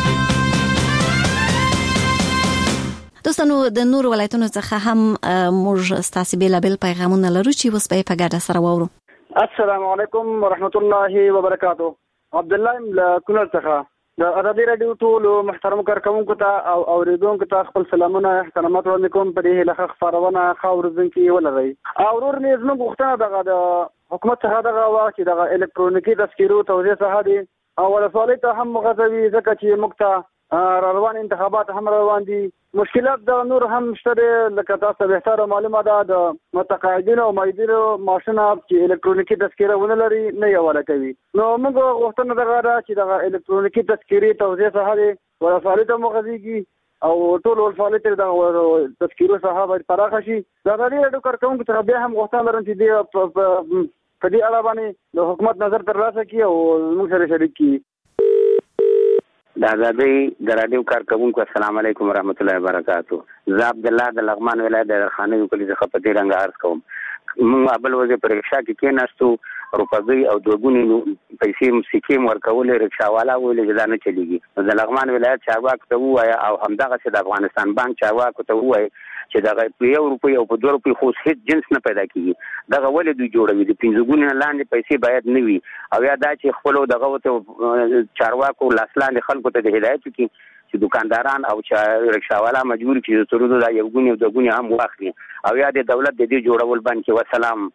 دوستانو د نور ولایتونو څخه هم موږ ستاسو بیلابل پیغامونه لرو چې اوس به په ګډه سره وورو.
السلام علیکم ورحمت الله وبرکاتہ. عبد الله کونړ څخه د ازادي رادیو ټول محترم کارکونکو ته او اوریدونکو ته خپل سلامونه احترامات وړاندې کوم. په دې لخوا خبرونه خاورځونکي ولري او ورور نه زموږ غوښتنه دغه د حکومت څخه دغه وا چې دغه الکترونیکي تذکیرو توزیع څخه دي او ولسوالۍ ته هم غځوي ځکه چې موږ ته روان انتخابات هم روان دي. مشکلات د نور هم شته لکه تاسو به تر معلومه ده د متقاعدینو او مایدینو ماشینه چې الکترونیکي تذکیره ونه لري نه یواله کوي. نو موږ غوښتنه دغه چې دغه الکترونیکي تذکیري توزیع څخه دي ولسوالۍ ته مغزيږي او ټول ولسوالۍ ته دغه تذکیرو څخه باید پراخه شي. دا د ډېر کارکونکو څخه بیا هم غوښتنه لرم چې د په دې اړه باندې د حکومت نظر ترلاسه کړي او موږ سره شریک کړي.
د ازادي د رادیو کارکونکو السلام علیکم ورحمت الله وبرکاتہ. زه عبد الله د لغمان ولایت د خانوي کلی څخه په دې رنګ عرض کوم. موږ بل وځي پر رکشا کې کېناستو روپګي او دوګونی پیسې مسکې ورکولې رکشا والا ویل چې دا نه چلیږي د لغمان ولایت چارواکو ته وایي او همدغه چې د افغانستان بانک چارواکو ته وایي چې دا یو روپۍ او په دوه روپۍ خو هیڅ جنس نه پیدا کیږي دا ولې دوی جوړوي د پنځه ګونې لاندې پیسې باید نه وي او یا دا چې خپل دغه وته چارواکو لاسلاندې خلکو ته د هدایت کی چې دکانداران او چې رکشاوالا مجبور کیږي چې ترونه دا یو ګونی او دوه ګونی هم واخلي او یا د دولت د دې جوړول باندې وسلام.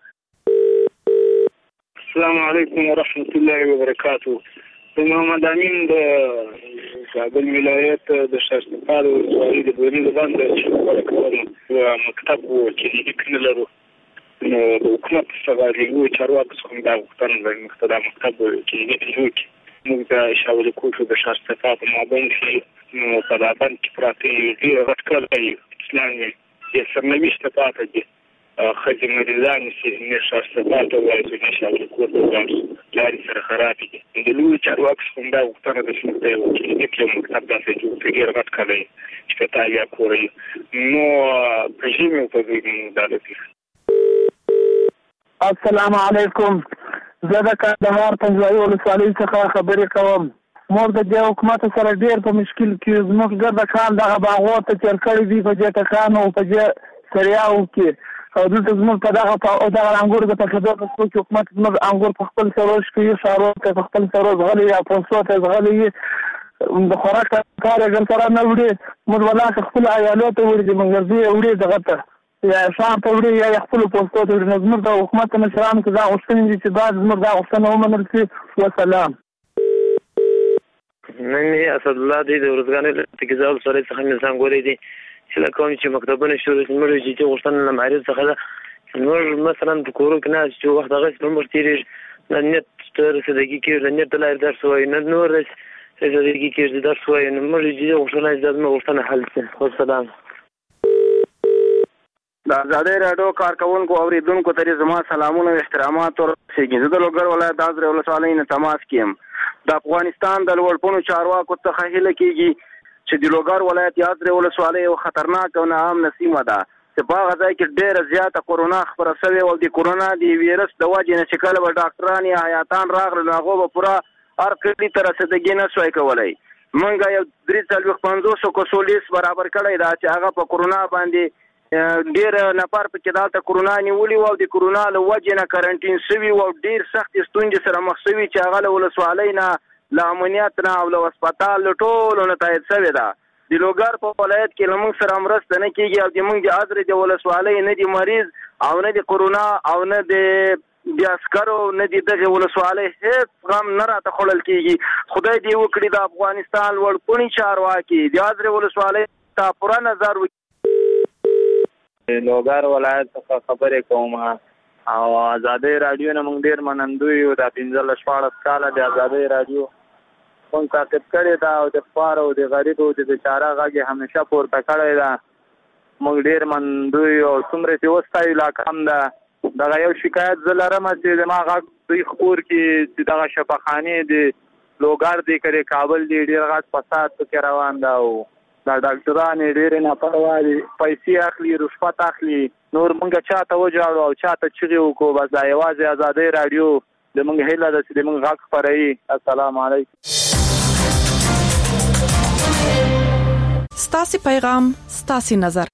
السلام علیکم ورحمت الله وبرکاته. محمد امین د کابل ولایت د شهرستان ولسوالۍ د بونی د باندې چې کوم مکتب کې لیکنه لرو نو د حکومت څخه ریګو چارواکو څخه دا غوښتنه ده چې دا مکتب کې لیکي موږ د شاول کوټو د شهرستان په مابین کې نو په دابن کې پراته دي غټکل دی اسلامي یې سرنوشت پاتې دي خځې مریضان چې نه شهرستان ته وایي چې شاول کوټو باندې لاري سره خراب دي د لوی چارواکو څخه دا غوښتنه ده چې د کې مکتب داسې جوړ کړي غټکل دی چې تایا کوي نو پېژنې په دې دالتي.
السلام علیکم. زه د کندهار پنځوایي ولسوالۍ څخه خبرې کوم. موږ د دې حکومت سره ډېر په مشکل کې زموږ ګرده کال دغه باغو ته تېر کړي دي په دې ټکانو او په دې سریاو کې او دلته زموږ په دغه په دغه انګور د پخېدو په څو کې حکومت زموږ انګور په خپل سروش کې شارو ته په خپل سروش غلي یا پوسو ته غلي د خوراک کار یې سره نه وړي موږ ولا خپل عیالو ته وړي موږ دې وړي دغه ته یا شام ته وړي یا خپل پوسټو ته وړي زموږ د حکومت مشرانو ته دا غوښتنې دي چې باید زموږ دا غوښتنه ومنل شي. وسلام.
نن اسد الله دې د ورځګانې تکزال سره څخه انسان ګوري دي چې لکه چې مکتبونه شروع زموږ چې غوښتنه لمعرض څخه ده نور مثلا په کورو کې نه چې وخت هغه په مرتیری نه نت تر صدقې کې نه نت لای درس وای نه نور صدقې کې درس وای نو موږ چې غوښتنه د زموږ غوښتنه حل شي. والسلام.
د آزادۍ راډیو کارکونکو اوریدونکو ته زما سلامونه او احترامات ورسیږي. زه د لوګر ولایت د ازرې ولسوالۍ نه تماس کوم. د افغانستان د لوړپوړو چارواکو څخه هیله کیږي چې د لوګر ولایت د ازرې ولسوالۍ یو خطرناک او ناامنه سیمه ده چې په هغه ځای کې ډېره زیاته کورونا خپره شوې او د کورونا د ویروس د وجې نه چې کله به ډاکټران یا حیاتان راغلل نو هغو به پوره هر کلي ته رسېدګي نه سوای کولی. موږ یو درې څلوېښت پنځوسو کسو لیست برابر کړی ده چې هغه په کورونا باندې ډیر نفر په کې دالته کورونا نیولي او د کورونا له وجې نه کرنټین شوي او ډیر سخت ستونزې سره مخ شوي چې هغه له ولسوالۍ نه له امنیت نه او له هسپتال له ټولو نه تایید شوې ده. د لوګر په ولایت کې له موږ سره مرسته نه کېږي او د موږ د ازرې د ولسوالۍ نه د مریض او نه د کورونا او نه د د عسکرو نه د دغه ولسوالۍ هیڅ غم نه راته خوړل کېږي. خدای دې وکړي د افغانستان لوړپوړي چارواکي د ازرې ولسوالۍ ته پوره نظر وکړي.
لوګر ولایت څخه خبرې کوم او آزادۍ راډیو نه موږ ډېر منندوی یو. دا پنځلس شپاړس کاله د آزادۍ راډیو موږ تعقیب کړې ده او د خوار او د غریب او د بیچاره غږ یې همیشه پورته کړی ده. موږ ډېر منندوی یو. څومره چې اوس ستایو لا کم ده. دغه یو شکایت زه لرم چې زما غږ دوی خپور کړي چې دغه شفاخانې د لوګر دی که د کابل دی ډېر غټ فساد پکې روان ده او دا ډاکټران ډېرې ناپروا دي پیسې اخلي رشوت اخلي. نور موږ چاته وجاړو او چاته چغې وکړو بس دا یوازې آزادۍ راډیو د موږ هیله ده چې د موږ غږ خپروي. السلام علیکم.
ستاسې پیغام ستاسې نظر.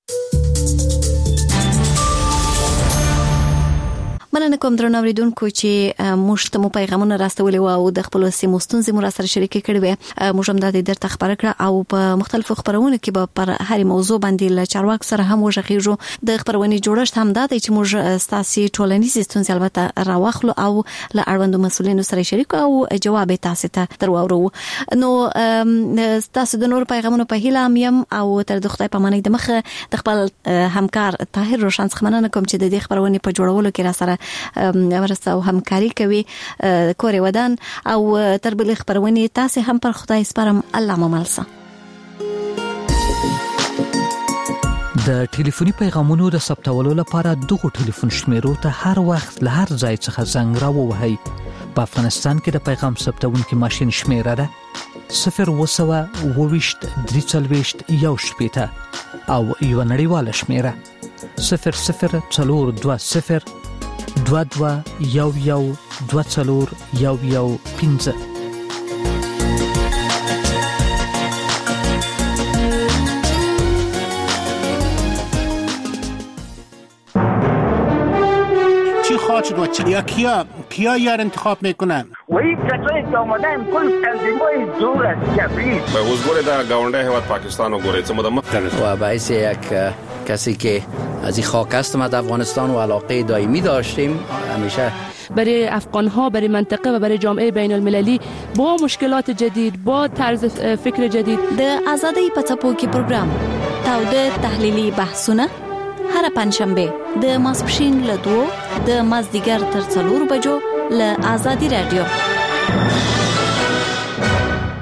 مننه کوم درنو اوریدونکو چې موږ ته مو پیغامونه راستولې او د خپل سیمو ستونزې مو سره شریک کړي وي. موږ هم د دې درته خبره کړه او په مختلفو خبرونو کې به پر هر موضوع باندې له چارواکو سره هم وژغېږو. د خبرونې جوړښت هم دا دی چې موږ ستاسو ټولنیزې ستونزې البته راوخلو او له اړوندو مسؤلینو سره شریک او جواب تاسو ته درواورو. نو تاسو د نور پیغامونو په هیله یم او تر د خدای په معنی د مخه د خپل همکار طاهر روشن څخه مننه کوم چې د دې خبرونې په جوړولو کې را سره ورسره او همکاري کوي. کورې ودان او تر بل خبرونې تاسو هم پر خدای سپارم. الله مملسه.
د ټلیفوني پیغامونو د ثبتولو لپاره دغه ټلیفون شمیرو ته هر وخت له هر ځای څخه زنګ راووهئ. په افغانستان کې د پیغام ثبتونکو ماشين شمیره ده صفر وسوه وویشت درې څلوېښت یو شپېته او یو نړیواله شمیره صفر صفر څلور دوه صفر دوه دوه یو یو دوه څلور یو یو پنځه.
خواهد و چلیا کیا کیا یار انتخاب میکنن
و این کسایی که آمدن کل تنظیمای دور از جبریل
به حضور در گاونده هواد پاکستان و گوره چه مدام
و باعث یک کسی که از این خاک هستم از افغانستان و علاقه دائمی داشتیم همیشه
برای افغان‌ها، برای منطقه و برای جامعه بین المللی با مشکلات جدید، با طرز فکر جدید.
د آزادۍ په څپو کې پروګرام تاوده تحلیلي بحثونه هر پنځشنبه د ماسپښین له دوه د مازدیګر تر څلور بجو له آزادي رادیو.